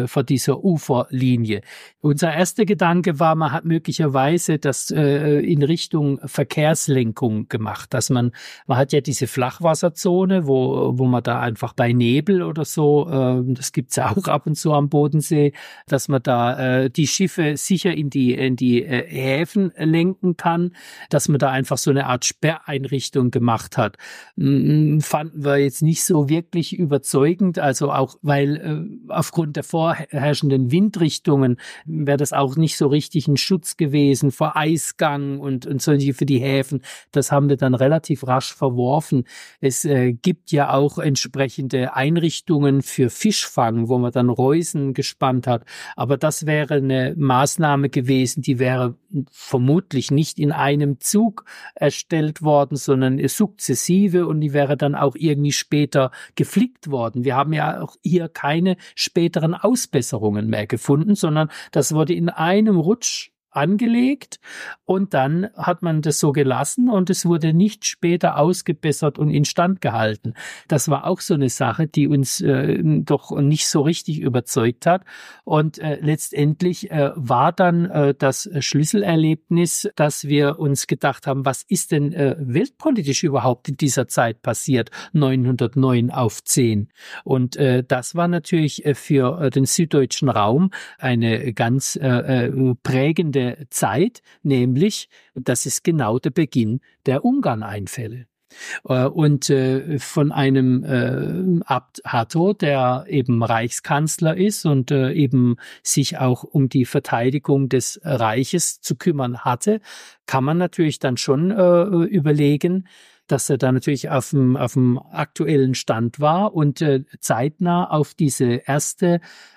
Uferlinie. Unser erster Gedanke war, man hat möglicherweise das in Richtung Verkehrslenkung gemacht, dass man hat ja diese Flachwasserzone, wo man da einfach bei Nebel oder so, das gibt's ja auch ab und zu am Bodensee, dass man da die Schiffe sicher in die Häfen lenken kann, dass man da einfach so eine Art Sperreinrichtung gemacht hat. Fanden wir jetzt nicht so wirklich überzeugend, also auch weil aufgrund der vorherrschenden Windrichtungen wäre das auch nicht so richtig ein Schutz gewesen vor Eisgang und solche für die Häfen. Das haben wir dann relativ rasch verworfen. Es gibt ja auch entsprechende Einrichtungen für Fischfang, wo man dann Reusen gespannt hat. Aber das wäre eine Maßnahme gewesen, die wäre vermutlich nicht in einem Zug erstellt worden, sondern sukzessive, und die wäre dann auch irgendwie später geflickt worden. Wir haben ja auch hier keine späteren Ausbesserungen mehr gefunden, sondern das wurde in einem Rutsch angelegt und dann hat man das so gelassen und es wurde nicht später ausgebessert und instand gehalten. Das war auch so eine Sache, die uns doch nicht so richtig überzeugt hat, und letztendlich war dann das Schlüsselerlebnis, dass wir uns gedacht haben, was ist denn weltpolitisch überhaupt in dieser Zeit passiert, 909 auf 10, und das war natürlich für den süddeutschen Raum eine ganz prägende Zeit, nämlich, das ist genau der Beginn der Ungarn-Einfälle. Und von einem Abt Hatto, der eben Reichskanzler ist und eben sich auch um die Verteidigung des Reiches zu kümmern hatte, kann man natürlich dann schon überlegen, dass er da natürlich auf dem aktuellen Stand war und zeitnah auf diese ersten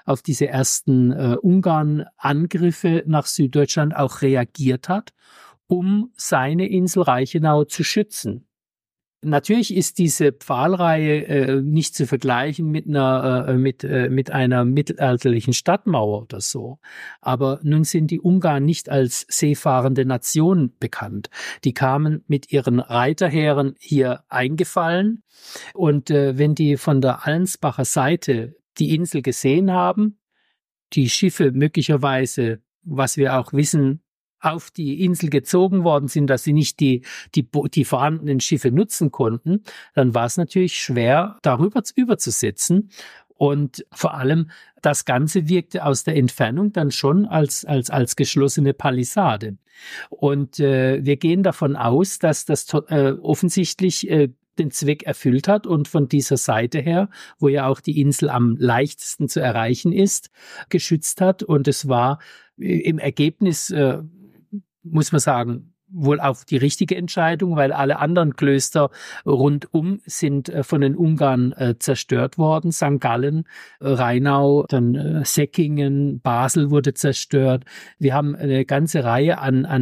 Ungarn-Angriffe nach Süddeutschland auch reagiert hat, um seine Insel Reichenau zu schützen. Natürlich ist diese Pfahlreihe nicht zu vergleichen mit einer mittelalterlichen Stadtmauer oder so. Aber nun sind die Ungarn nicht als seefahrende Nation bekannt. Die kamen mit ihren Reiterheeren hier eingefallen. Und wenn die von der Allensbacher Seite die Insel gesehen haben, die Schiffe möglicherweise, was wir auch wissen, auf die Insel gezogen worden sind, dass sie nicht die vorhandenen Schiffe nutzen konnten, dann war es natürlich schwer, darüber überzusetzen. Und vor allem, das Ganze wirkte aus der Entfernung dann schon als geschlossene Palisade. Und wir gehen davon aus, dass das offensichtlich den Zweck erfüllt hat und von dieser Seite her, wo ja auch die Insel am leichtesten zu erreichen ist, geschützt hat. Und es war im Ergebnis, muss man sagen, wohl auch die richtige Entscheidung, weil alle anderen Klöster rundum sind von den Ungarn zerstört worden. St. Gallen, Rheinau, dann Säckingen, Basel wurde zerstört. Wir haben eine ganze Reihe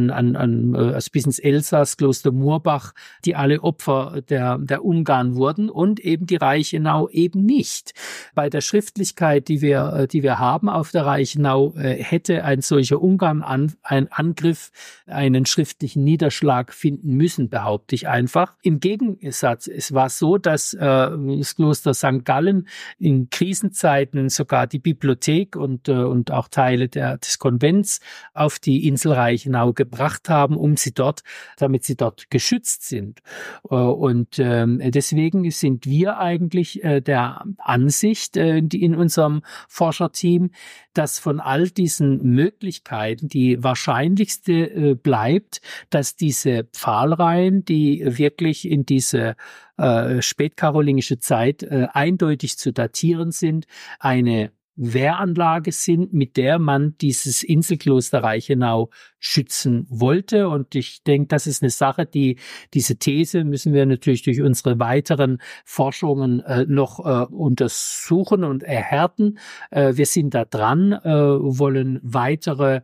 also bis ins Elsass, Kloster Murbach, die alle Opfer der Ungarn wurden, und eben die Reichenau eben nicht. Bei der Schriftlichkeit, die wir haben auf der Reichenau, hätte ein solcher Ungarn-Angriff einen schriftlichen Niederschlag finden müssen, behaupte ich einfach. Im Gegensatz, es war so, dass das Kloster St. Gallen in Krisenzeiten sogar die Bibliothek und auch Teile des Konvents auf die Insel Reichenau gebracht haben, damit sie dort geschützt sind. Und deswegen sind wir eigentlich der Ansicht, die in unserem Forscherteam, dass von all diesen Möglichkeiten die wahrscheinlichste bleibt, dass diese Pfahlreihen, die wirklich in diese spätkarolingische Zeit eindeutig zu datieren sind, eine Wehranlage sind, mit der man dieses Inselkloster Reichenau schützen wollte. Und ich denke, das ist eine Sache, diese These müssen wir natürlich durch unsere weiteren Forschungen noch untersuchen und erhärten. Wir sind da dran, wollen weitere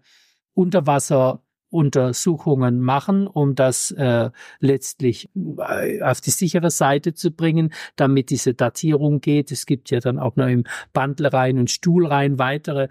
Unterwasseruntersuchungen machen, um das letztlich auf die sichere Seite zu bringen, damit diese Datierung geht. Es gibt ja dann auch noch im Bandlerrhein und Stuhlrhein weitere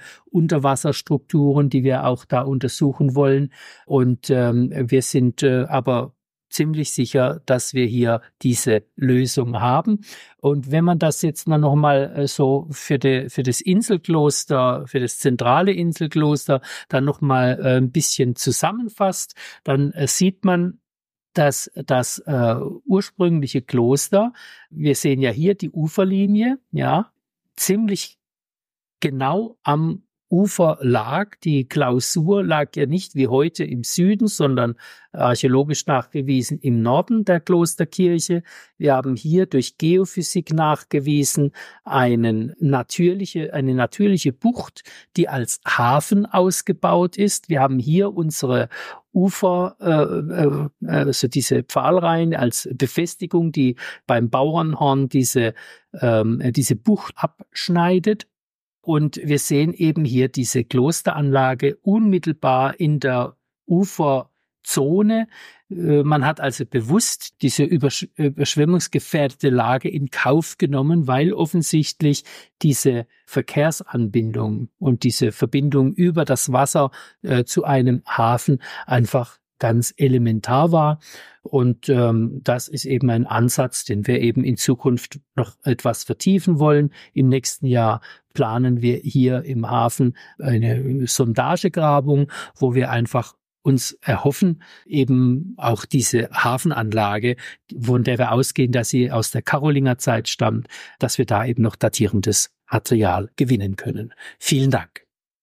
Unterwasserstrukturen, die wir auch da untersuchen wollen. Und wir sind aber ziemlich sicher, dass wir hier diese Lösung haben. Und wenn man das jetzt noch mal so für das Inselkloster, für das zentrale Inselkloster dann noch mal ein bisschen zusammenfasst, dann sieht man, dass das ursprüngliche Kloster, wir sehen ja hier die Uferlinie, ja, ziemlich genau am Ufer lag. Die Klausur lag ja nicht wie heute im Süden, sondern archäologisch nachgewiesen im Norden der Klosterkirche. Wir haben hier durch Geophysik nachgewiesen eine natürliche Bucht, die als Hafen ausgebaut ist. Wir haben hier unsere Ufer, also diese Pfahlreihen als Befestigung, die beim Bauernhorn diese Bucht abschneidet. Und wir sehen eben hier diese Klosteranlage unmittelbar in der Uferzone. Man hat also bewusst diese überschwemmungsgefährdete Lage in Kauf genommen, weil offensichtlich diese Verkehrsanbindung und diese Verbindung über das Wasser zu einem Hafen einfach ganz elementar war. Und das ist eben ein Ansatz, den wir eben in Zukunft noch etwas vertiefen wollen. Im nächsten Jahr planen wir hier im Hafen eine Sondagegrabung, wo wir einfach uns erhoffen, eben auch diese Hafenanlage, von der wir ausgehen, dass sie aus der Karolingerzeit stammt, dass wir da eben noch datierendes Material gewinnen können. Vielen Dank.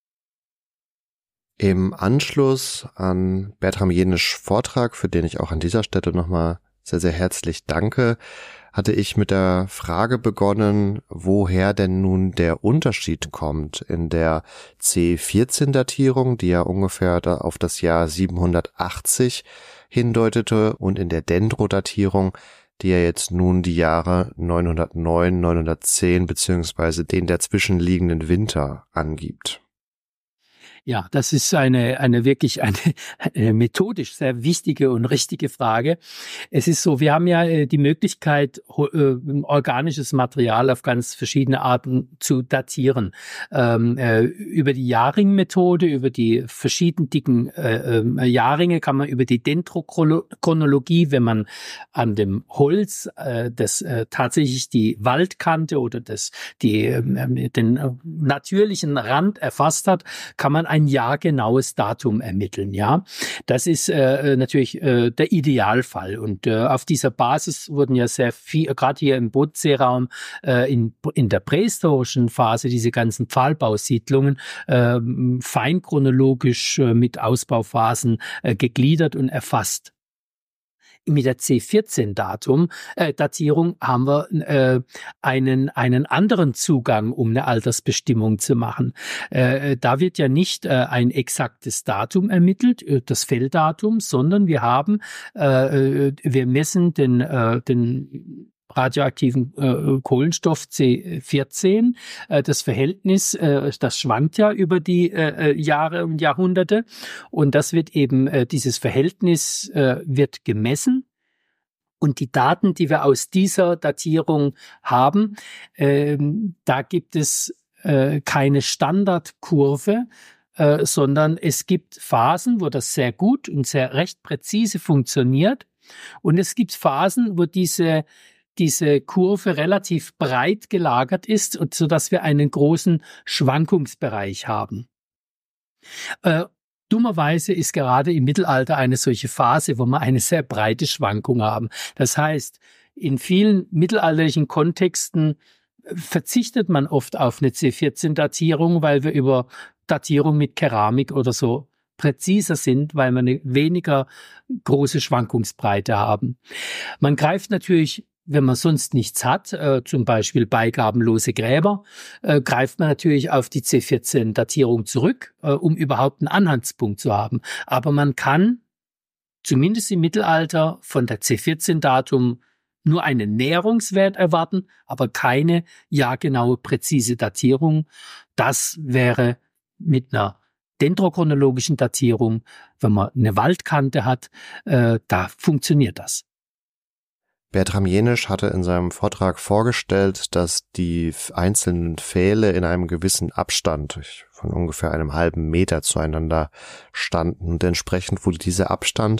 Im Anschluss an Bertram Jenischs Vortrag, für den ich auch an dieser Stelle nochmal sehr, sehr herzlich danke, hatte ich mit der Frage begonnen, woher denn nun der Unterschied kommt in der C14-Datierung, die ja ungefähr auf das Jahr 780 hindeutete, und in der Dendro-Datierung, die ja jetzt nun die Jahre 909, 910 beziehungsweise den dazwischenliegenden Winter angibt. Ja, das ist eine wirklich eine methodisch sehr wichtige und richtige Frage. Es ist so, wir haben ja die Möglichkeit, organisches Material auf ganz verschiedene Arten zu datieren. Über die Jahrring-Methode, über die verschiedenen dicken Jahrringe kann man über die Dendrochronologie, wenn man an dem Holz tatsächlich die Waldkante oder den natürlichen Rand erfasst hat, kann man ein jahrgenaues Datum ermitteln, ja. Das ist natürlich der Idealfall, und auf dieser Basis wurden ja sehr viel, gerade hier im Bodenseeraum, in der prähistorischen Phase, diese ganzen Pfahlbausiedlungen feinchronologisch mit Ausbauphasen gegliedert und erfasst. Mit der C14-Datierung haben wir einen anderen Zugang, um eine Altersbestimmung zu machen. Da wird ja nicht ein exaktes Datum ermittelt, das Felldatum, sondern wir messen den radioaktiven Kohlenstoff C14. Das Verhältnis, das schwankt ja über die Jahre und Jahrhunderte, und das wird eben, dieses Verhältnis wird gemessen. Und die Daten, die wir aus dieser Datierung haben, da gibt es keine Standardkurve, sondern es gibt Phasen, wo das sehr gut und sehr recht präzise funktioniert. Und es gibt Phasen, wo diese Kurve relativ breit gelagert ist, und so dass wir einen großen Schwankungsbereich haben. Dummerweise ist gerade im Mittelalter eine solche Phase, wo wir eine sehr breite Schwankung haben. Das heißt, in vielen mittelalterlichen Kontexten verzichtet man oft auf eine C14-Datierung, weil wir über Datierung mit Keramik oder so präziser sind, weil wir eine weniger große Schwankungsbreite haben. Man greift natürlich, wenn man sonst nichts hat, zum Beispiel beigabenlose Gräber, greift man natürlich auf die C14-Datierung zurück, um überhaupt einen Anhaltspunkt zu haben. Aber man kann, zumindest im Mittelalter, von der C14-Datum nur einen Näherungswert erwarten, aber keine jahrgenaue, präzise Datierung. Das wäre mit einer dendrochronologischen Datierung, wenn man eine Waldkante hat, da funktioniert das. Bertram Jenisch hatte in seinem Vortrag vorgestellt, dass die einzelnen Pfähle in einem gewissen Abstand von ungefähr einem halben Meter zueinander standen, und entsprechend wurde dieser Abstand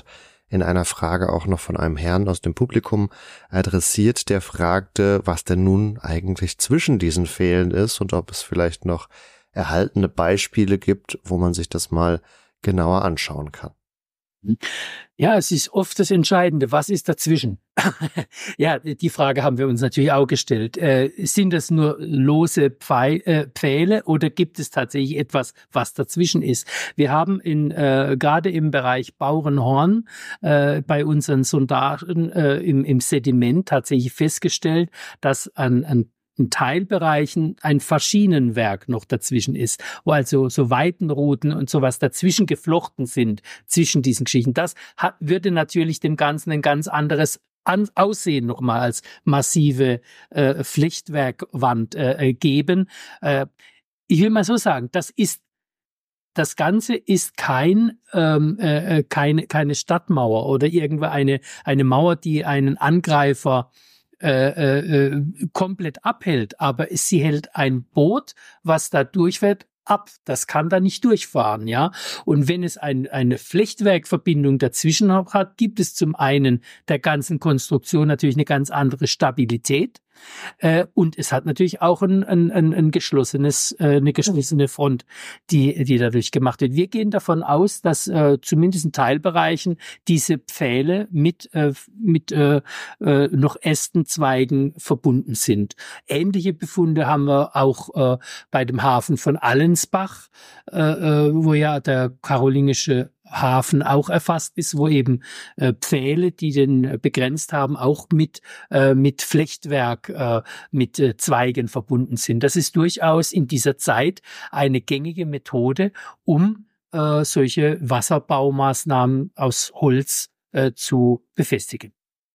in einer Frage auch noch von einem Herrn aus dem Publikum adressiert, der fragte, was denn nun eigentlich zwischen diesen Pfählen ist und ob es vielleicht noch erhaltene Beispiele gibt, wo man sich das mal genauer anschauen kann. Ja, es ist oft das Entscheidende. Was ist dazwischen? Ja, die Frage haben wir uns natürlich auch gestellt. Sind das nur lose Pfähle oder gibt es tatsächlich etwas, was dazwischen ist? Wir haben gerade im Bereich Baurenhorn bei unseren Sondagen im Sediment tatsächlich festgestellt, dass an Teilbereichen ein Faschinenwerk noch dazwischen ist, wo also so Weitenruten und sowas dazwischen geflochten sind, zwischen diesen Geschichten. Das würde natürlich dem Ganzen ein ganz anderes Aussehen nochmal als massive Flechtwerkwand geben. Ich will mal so sagen, das Ganze ist keine Stadtmauer oder irgendwo eine Mauer, die einen Angreifer komplett abhält, aber sie hält ein Boot, was da durchfährt, ab. Das kann da nicht durchfahren, ja. Und wenn es eine Flechtwerkverbindung dazwischen hat, gibt es zum einen der ganzen Konstruktion natürlich eine ganz andere Stabilität. Und es hat natürlich auch eine geschlossene Front, die dadurch gemacht wird. Wir gehen davon aus, dass zumindest in Teilbereichen diese Pfähle mit noch Ästenzweigen verbunden sind. Ähnliche Befunde haben wir auch bei dem Hafen von Allensbach, wo ja der karolingische Hafen auch erfasst ist, wo eben Pfähle, die den begrenzt haben, auch mit Flechtwerk, mit Zweigen verbunden sind. Das ist durchaus in dieser Zeit eine gängige Methode, um solche Wasserbaumaßnahmen aus Holz zu befestigen.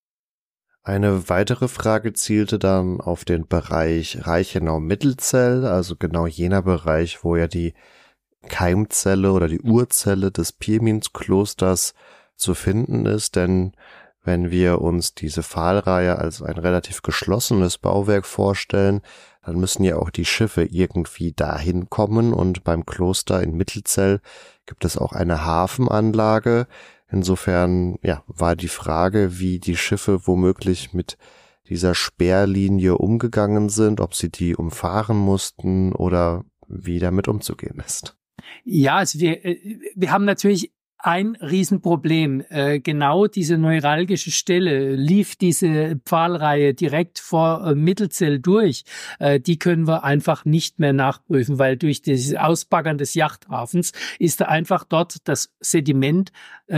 Eine weitere Frage zielte dann auf den Bereich Reichenau-Mittelzell, also genau jener Bereich, wo ja die Keimzelle oder die Urzelle des Pirminsklosters zu finden ist, denn wenn wir uns diese Pfahlreihe als ein relativ geschlossenes Bauwerk vorstellen, dann müssen ja auch die Schiffe irgendwie dahin kommen und beim Kloster in Mittelzell gibt es auch eine Hafenanlage. Insofern war die Frage, wie die Schiffe womöglich mit dieser Sperrlinie umgegangen sind, ob sie die umfahren mussten oder wie damit umzugehen ist. Ja, also wir haben natürlich ein Riesenproblem. Genau diese neuralgische Stelle lief diese Pfahlreihe direkt vor Mittelzell durch. Die können wir einfach nicht mehr nachprüfen, weil durch das Ausbaggern des Yachthafens ist da einfach dort das Sediment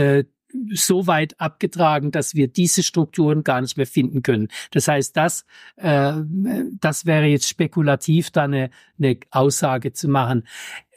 so weit abgetragen, dass wir diese Strukturen gar nicht mehr finden können. Das heißt, das wäre jetzt spekulativ, da eine Aussage zu machen.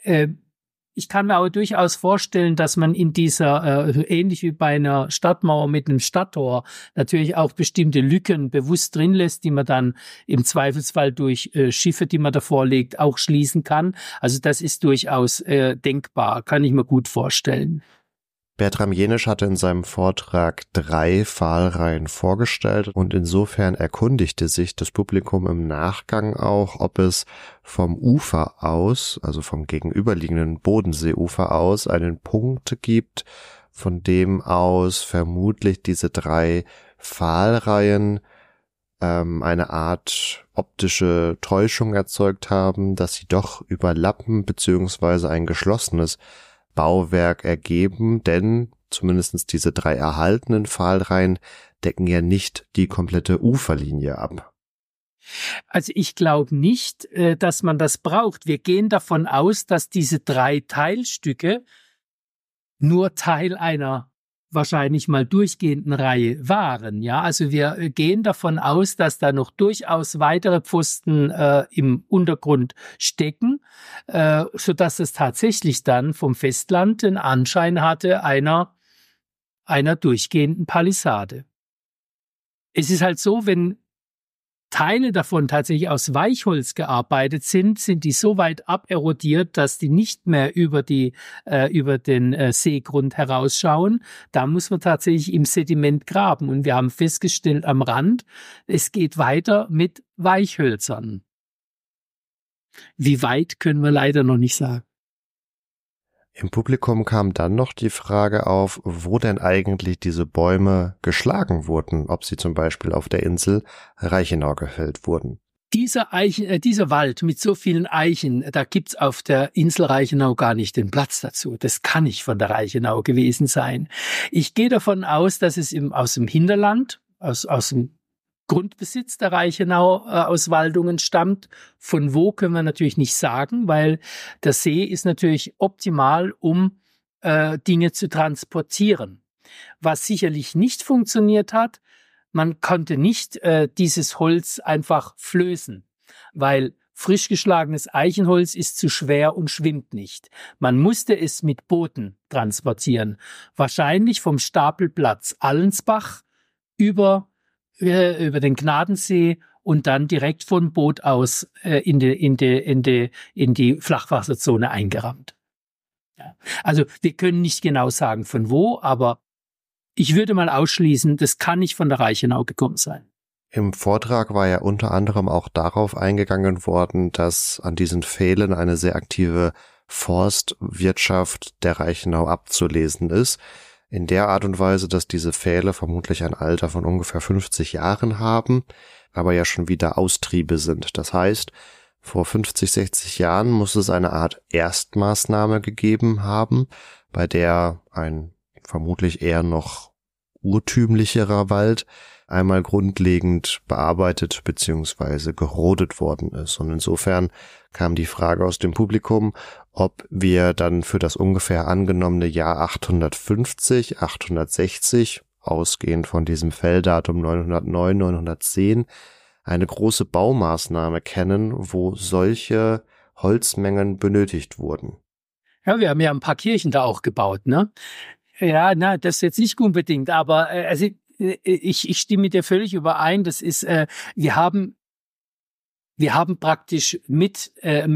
Ich kann mir aber durchaus vorstellen, dass man in dieser, ähnlich wie bei einer Stadtmauer mit einem Stadttor, natürlich auch bestimmte Lücken bewusst drin lässt, die man dann im Zweifelsfall durch Schiffe, die man davor legt, auch schließen kann. Also das ist durchaus denkbar, kann ich mir gut vorstellen. Bertram Jenisch hatte in seinem Vortrag 3 Pfahlreihen vorgestellt und insofern erkundigte sich das Publikum im Nachgang auch, ob es vom Ufer aus, also vom gegenüberliegenden Bodenseeufer aus, einen Punkt gibt, von dem aus vermutlich diese 3 Pfahlreihen eine Art optische Täuschung erzeugt haben, dass sie doch überlappen bzw. ein geschlossenes Bauwerk ergeben, denn zumindest diese 3 erhaltenen Pfahlreihen decken ja nicht die komplette Uferlinie ab. Also ich glaube nicht, dass man das braucht. Wir gehen davon aus, dass diese 3 Teilstücke nur Teil einer wahrscheinlich mal durchgehenden Reihe waren. Ja, also wir gehen davon aus, dass da noch durchaus weitere Pfosten im Untergrund stecken, sodass es tatsächlich dann vom Festland den Anschein hatte einer durchgehenden Palisade. Es ist halt so, wenn Teile davon tatsächlich aus Weichholz gearbeitet sind die so weit aberodiert, dass die nicht mehr über den Seegrund herausschauen. Da muss man tatsächlich im Sediment graben. Und wir haben festgestellt am Rand, es geht weiter mit Weichhölzern. Wie weit, können wir leider noch nicht sagen. Im Publikum kam dann noch die Frage auf, wo denn eigentlich diese Bäume geschlagen wurden, ob sie zum Beispiel auf der Insel Reichenau gefällt wurden. Dieser Wald mit so vielen Eichen, da gibt's auf der Insel Reichenau gar nicht den Platz dazu. Das kann nicht von der Reichenau gewesen sein. Ich gehe davon aus, dass es aus dem Hinterland, aus dem Grundbesitz der Reichenau aus Waldungen stammt. Von wo können wir natürlich nicht sagen, weil der See ist natürlich optimal, um Dinge zu transportieren. Was sicherlich nicht funktioniert hat, man konnte nicht dieses Holz einfach flößen, weil frisch geschlagenes Eichenholz ist zu schwer und schwimmt nicht. Man musste es mit Booten transportieren. Wahrscheinlich vom Stapelplatz Allensbach über den Gnadensee und dann direkt von Boot aus in die Flachwasserzone eingerammt. Ja. Also wir können nicht genau sagen von wo, aber ich würde mal ausschließen, das kann nicht von der Reichenau gekommen sein. Im Vortrag war ja unter anderem auch darauf eingegangen worden, dass an diesen Pfählen eine sehr aktive Forstwirtschaft der Reichenau abzulesen ist. In der Art und Weise, dass diese Pfähle vermutlich ein Alter von ungefähr 50 Jahren haben, aber ja schon wieder Austriebe sind. Das heißt, vor 50, 60 Jahren muss es eine Art Erstmaßnahme gegeben haben, bei der ein vermutlich eher noch urtümlicherer Wald einmal grundlegend bearbeitet bzw. gerodet worden ist. Und insofern kam die Frage aus dem Publikum, ob wir dann für das ungefähr angenommene Jahr 850, 860, ausgehend von diesem Felldatum 909, 910, eine große Baumaßnahme kennen, wo solche Holzmengen benötigt wurden. Ja, wir haben ja ein paar Kirchen da auch gebaut, ne? Ja, na, das jetzt nicht unbedingt, aber also ich stimme dir völlig überein. Das ist, wir haben praktisch seit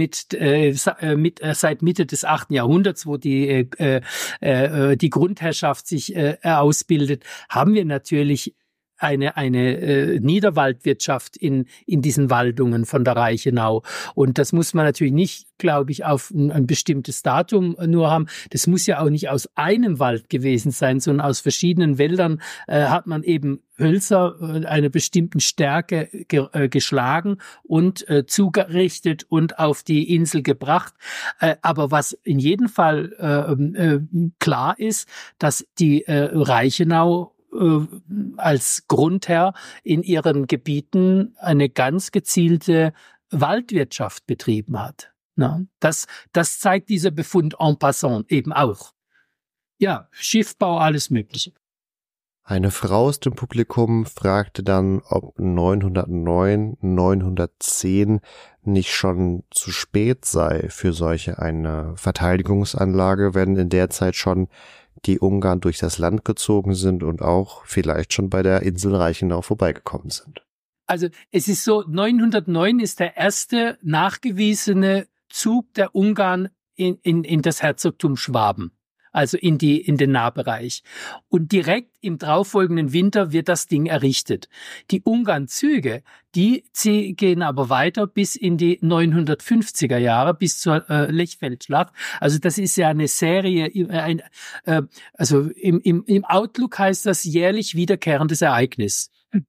Mitte des 8. Jahrhunderts, wo die Grundherrschaft sich ausbildet, haben wir natürlich eine Niederwaldwirtschaft in diesen Waldungen von der Reichenau. Und das muss man natürlich nicht, glaube ich, auf ein bestimmtes Datum nur haben. Das muss ja auch nicht aus einem Wald gewesen sein, sondern aus verschiedenen Wäldern hat man eben Hölzer einer bestimmten Stärke geschlagen und zugerichtet und auf die Insel gebracht. Aber was in jedem Fall klar ist, dass die Reichenau als Grundherr in ihren Gebieten eine ganz gezielte Waldwirtschaft betrieben hat. Na, das zeigt dieser Befund en passant eben auch. Ja, Schiffbau, alles Mögliche. Eine Frau aus dem Publikum fragte dann, ob 909, 910 nicht schon zu spät sei für solche eine Verteidigungsanlage, wenn in der Zeit schon die Ungarn durch das Land gezogen sind und auch vielleicht schon bei der Insel Reichenau vorbeigekommen sind. Also es ist so, 909 ist der erste nachgewiesene Zug der Ungarn in das Herzogtum Schwaben, also in den Nahbereich. Und direkt im darauffolgenden Winter wird das Ding errichtet. Die Ungarn-Züge, die gehen aber weiter bis in die 950er Jahre, bis zur Lechfeldschlacht. Also das ist ja eine Serie, also im Outlook heißt das jährlich wiederkehrendes Ereignis.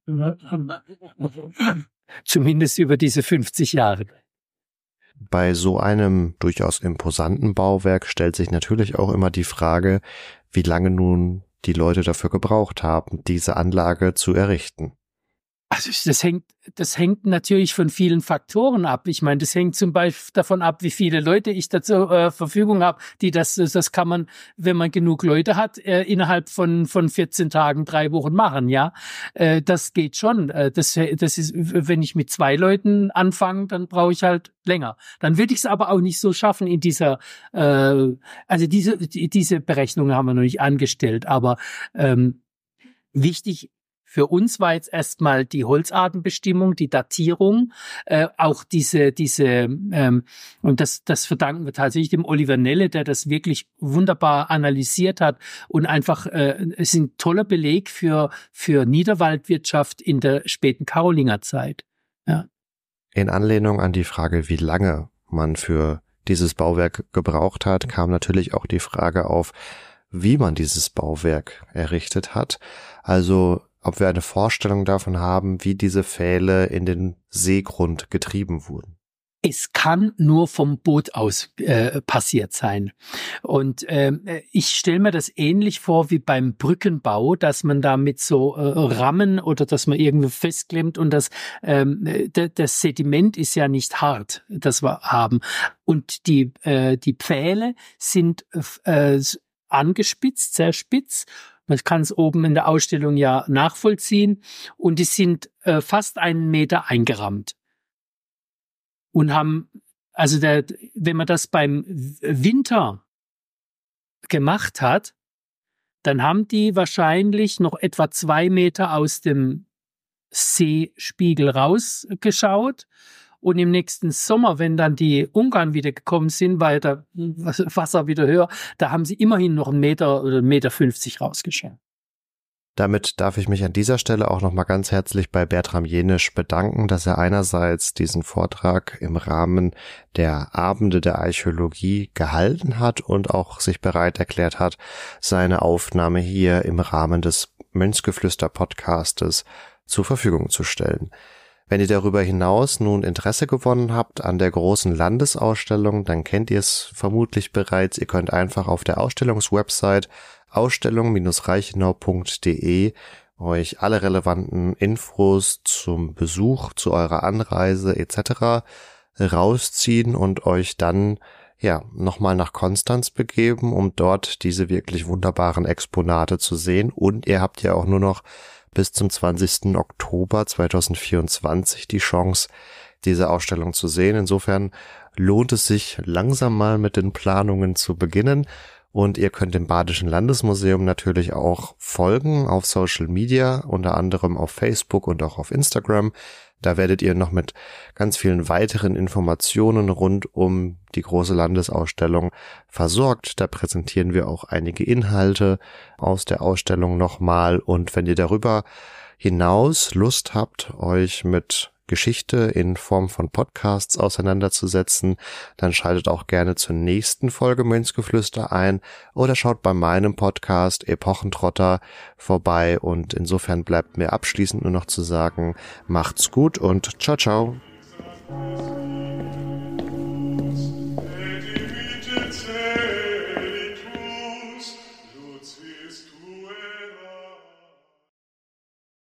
Zumindest über diese 50 Jahre. Bei so einem durchaus imposanten Bauwerk stellt sich natürlich auch immer die Frage, wie lange nun die Leute dafür gebraucht haben, diese Anlage zu errichten. Also das hängt natürlich von vielen Faktoren ab. Ich meine, das hängt zum Beispiel davon ab, wie viele Leute ich da zur Verfügung habe, das kann man, wenn man genug Leute hat, innerhalb von 14 Tagen, 3 Wochen machen, ja. Das geht schon. Das ist, wenn ich mit 2 Leuten anfange, dann brauche ich halt länger. Dann würde ich es aber auch nicht so schaffen in dieser, also diese Berechnungen haben wir noch nicht angestellt, aber wichtig für uns war jetzt erstmal die Holzartenbestimmung, die Datierung, auch diese und das verdanken wir tatsächlich dem Oliver Nelle, der das wirklich wunderbar analysiert hat und einfach es ist ein toller Beleg für Niederwaldwirtschaft in der späten Karolingerzeit. Ja. In Anlehnung an die Frage, wie lange man für dieses Bauwerk gebraucht hat, kam natürlich auch die Frage auf, wie man dieses Bauwerk errichtet hat. Also ob wir eine Vorstellung davon haben, wie diese Pfähle in den Seegrund getrieben wurden. Es kann nur vom Boot aus passiert sein. Und ich stelle mir das ähnlich vor wie beim Brückenbau, dass man da mit so Rammen oder dass man irgendwie festklemmt und das Sediment ist ja nicht hart, das wir haben. Und die Pfähle sind angespitzt, sehr spitz. Man kann es oben in der Ausstellung ja nachvollziehen. Und die sind fast 1 Meter eingerammt. Und haben, also wenn man das beim Winter gemacht hat, dann haben die wahrscheinlich noch etwa 2 Meter aus dem Seespiegel rausgeschaut. Und im nächsten Sommer, wenn dann die Ungarn wieder gekommen sind, weil das Wasser wieder höher, da haben sie immerhin noch 1 Meter oder 1,50 Meter rausgeschaut. Damit darf ich mich an dieser Stelle auch nochmal ganz herzlich bei Bertram Jenisch bedanken, dass er einerseits diesen Vortrag im Rahmen der Abende der Archäologie gehalten hat und auch sich bereit erklärt hat, seine Aufnahme hier im Rahmen des Mönchsgeflüster-Podcastes zur Verfügung zu stellen. Wenn ihr darüber hinaus nun Interesse gewonnen habt an der großen Landesausstellung, dann kennt ihr es vermutlich bereits. Ihr könnt einfach auf der Ausstellungswebsite ausstellung-reichenau.de euch alle relevanten Infos zum Besuch, zu eurer Anreise etc. rausziehen und euch dann nochmal nach Konstanz begeben, um dort diese wirklich wunderbaren Exponate zu sehen. Und ihr habt ja auch nur noch bis zum 20. Oktober 2024 die Chance, diese Ausstellung zu sehen. Insofern lohnt es sich langsam mal mit den Planungen zu beginnen. Und ihr könnt dem Badischen Landesmuseum natürlich auch folgen auf Social Media, unter anderem auf Facebook und auch auf Instagram. Da werdet ihr noch mit ganz vielen weiteren Informationen rund um die große Landesausstellung versorgt. Da präsentieren wir auch einige Inhalte aus der Ausstellung nochmal. Und wenn ihr darüber hinaus Lust habt, euch mit Geschichte in Form von Podcasts auseinanderzusetzen, dann schaltet auch gerne zur nächsten Folge Mönchsgeflüster ein oder schaut bei meinem Podcast Epochentrotter vorbei. Und insofern bleibt mir abschließend nur noch zu sagen, macht's gut und ciao, ciao.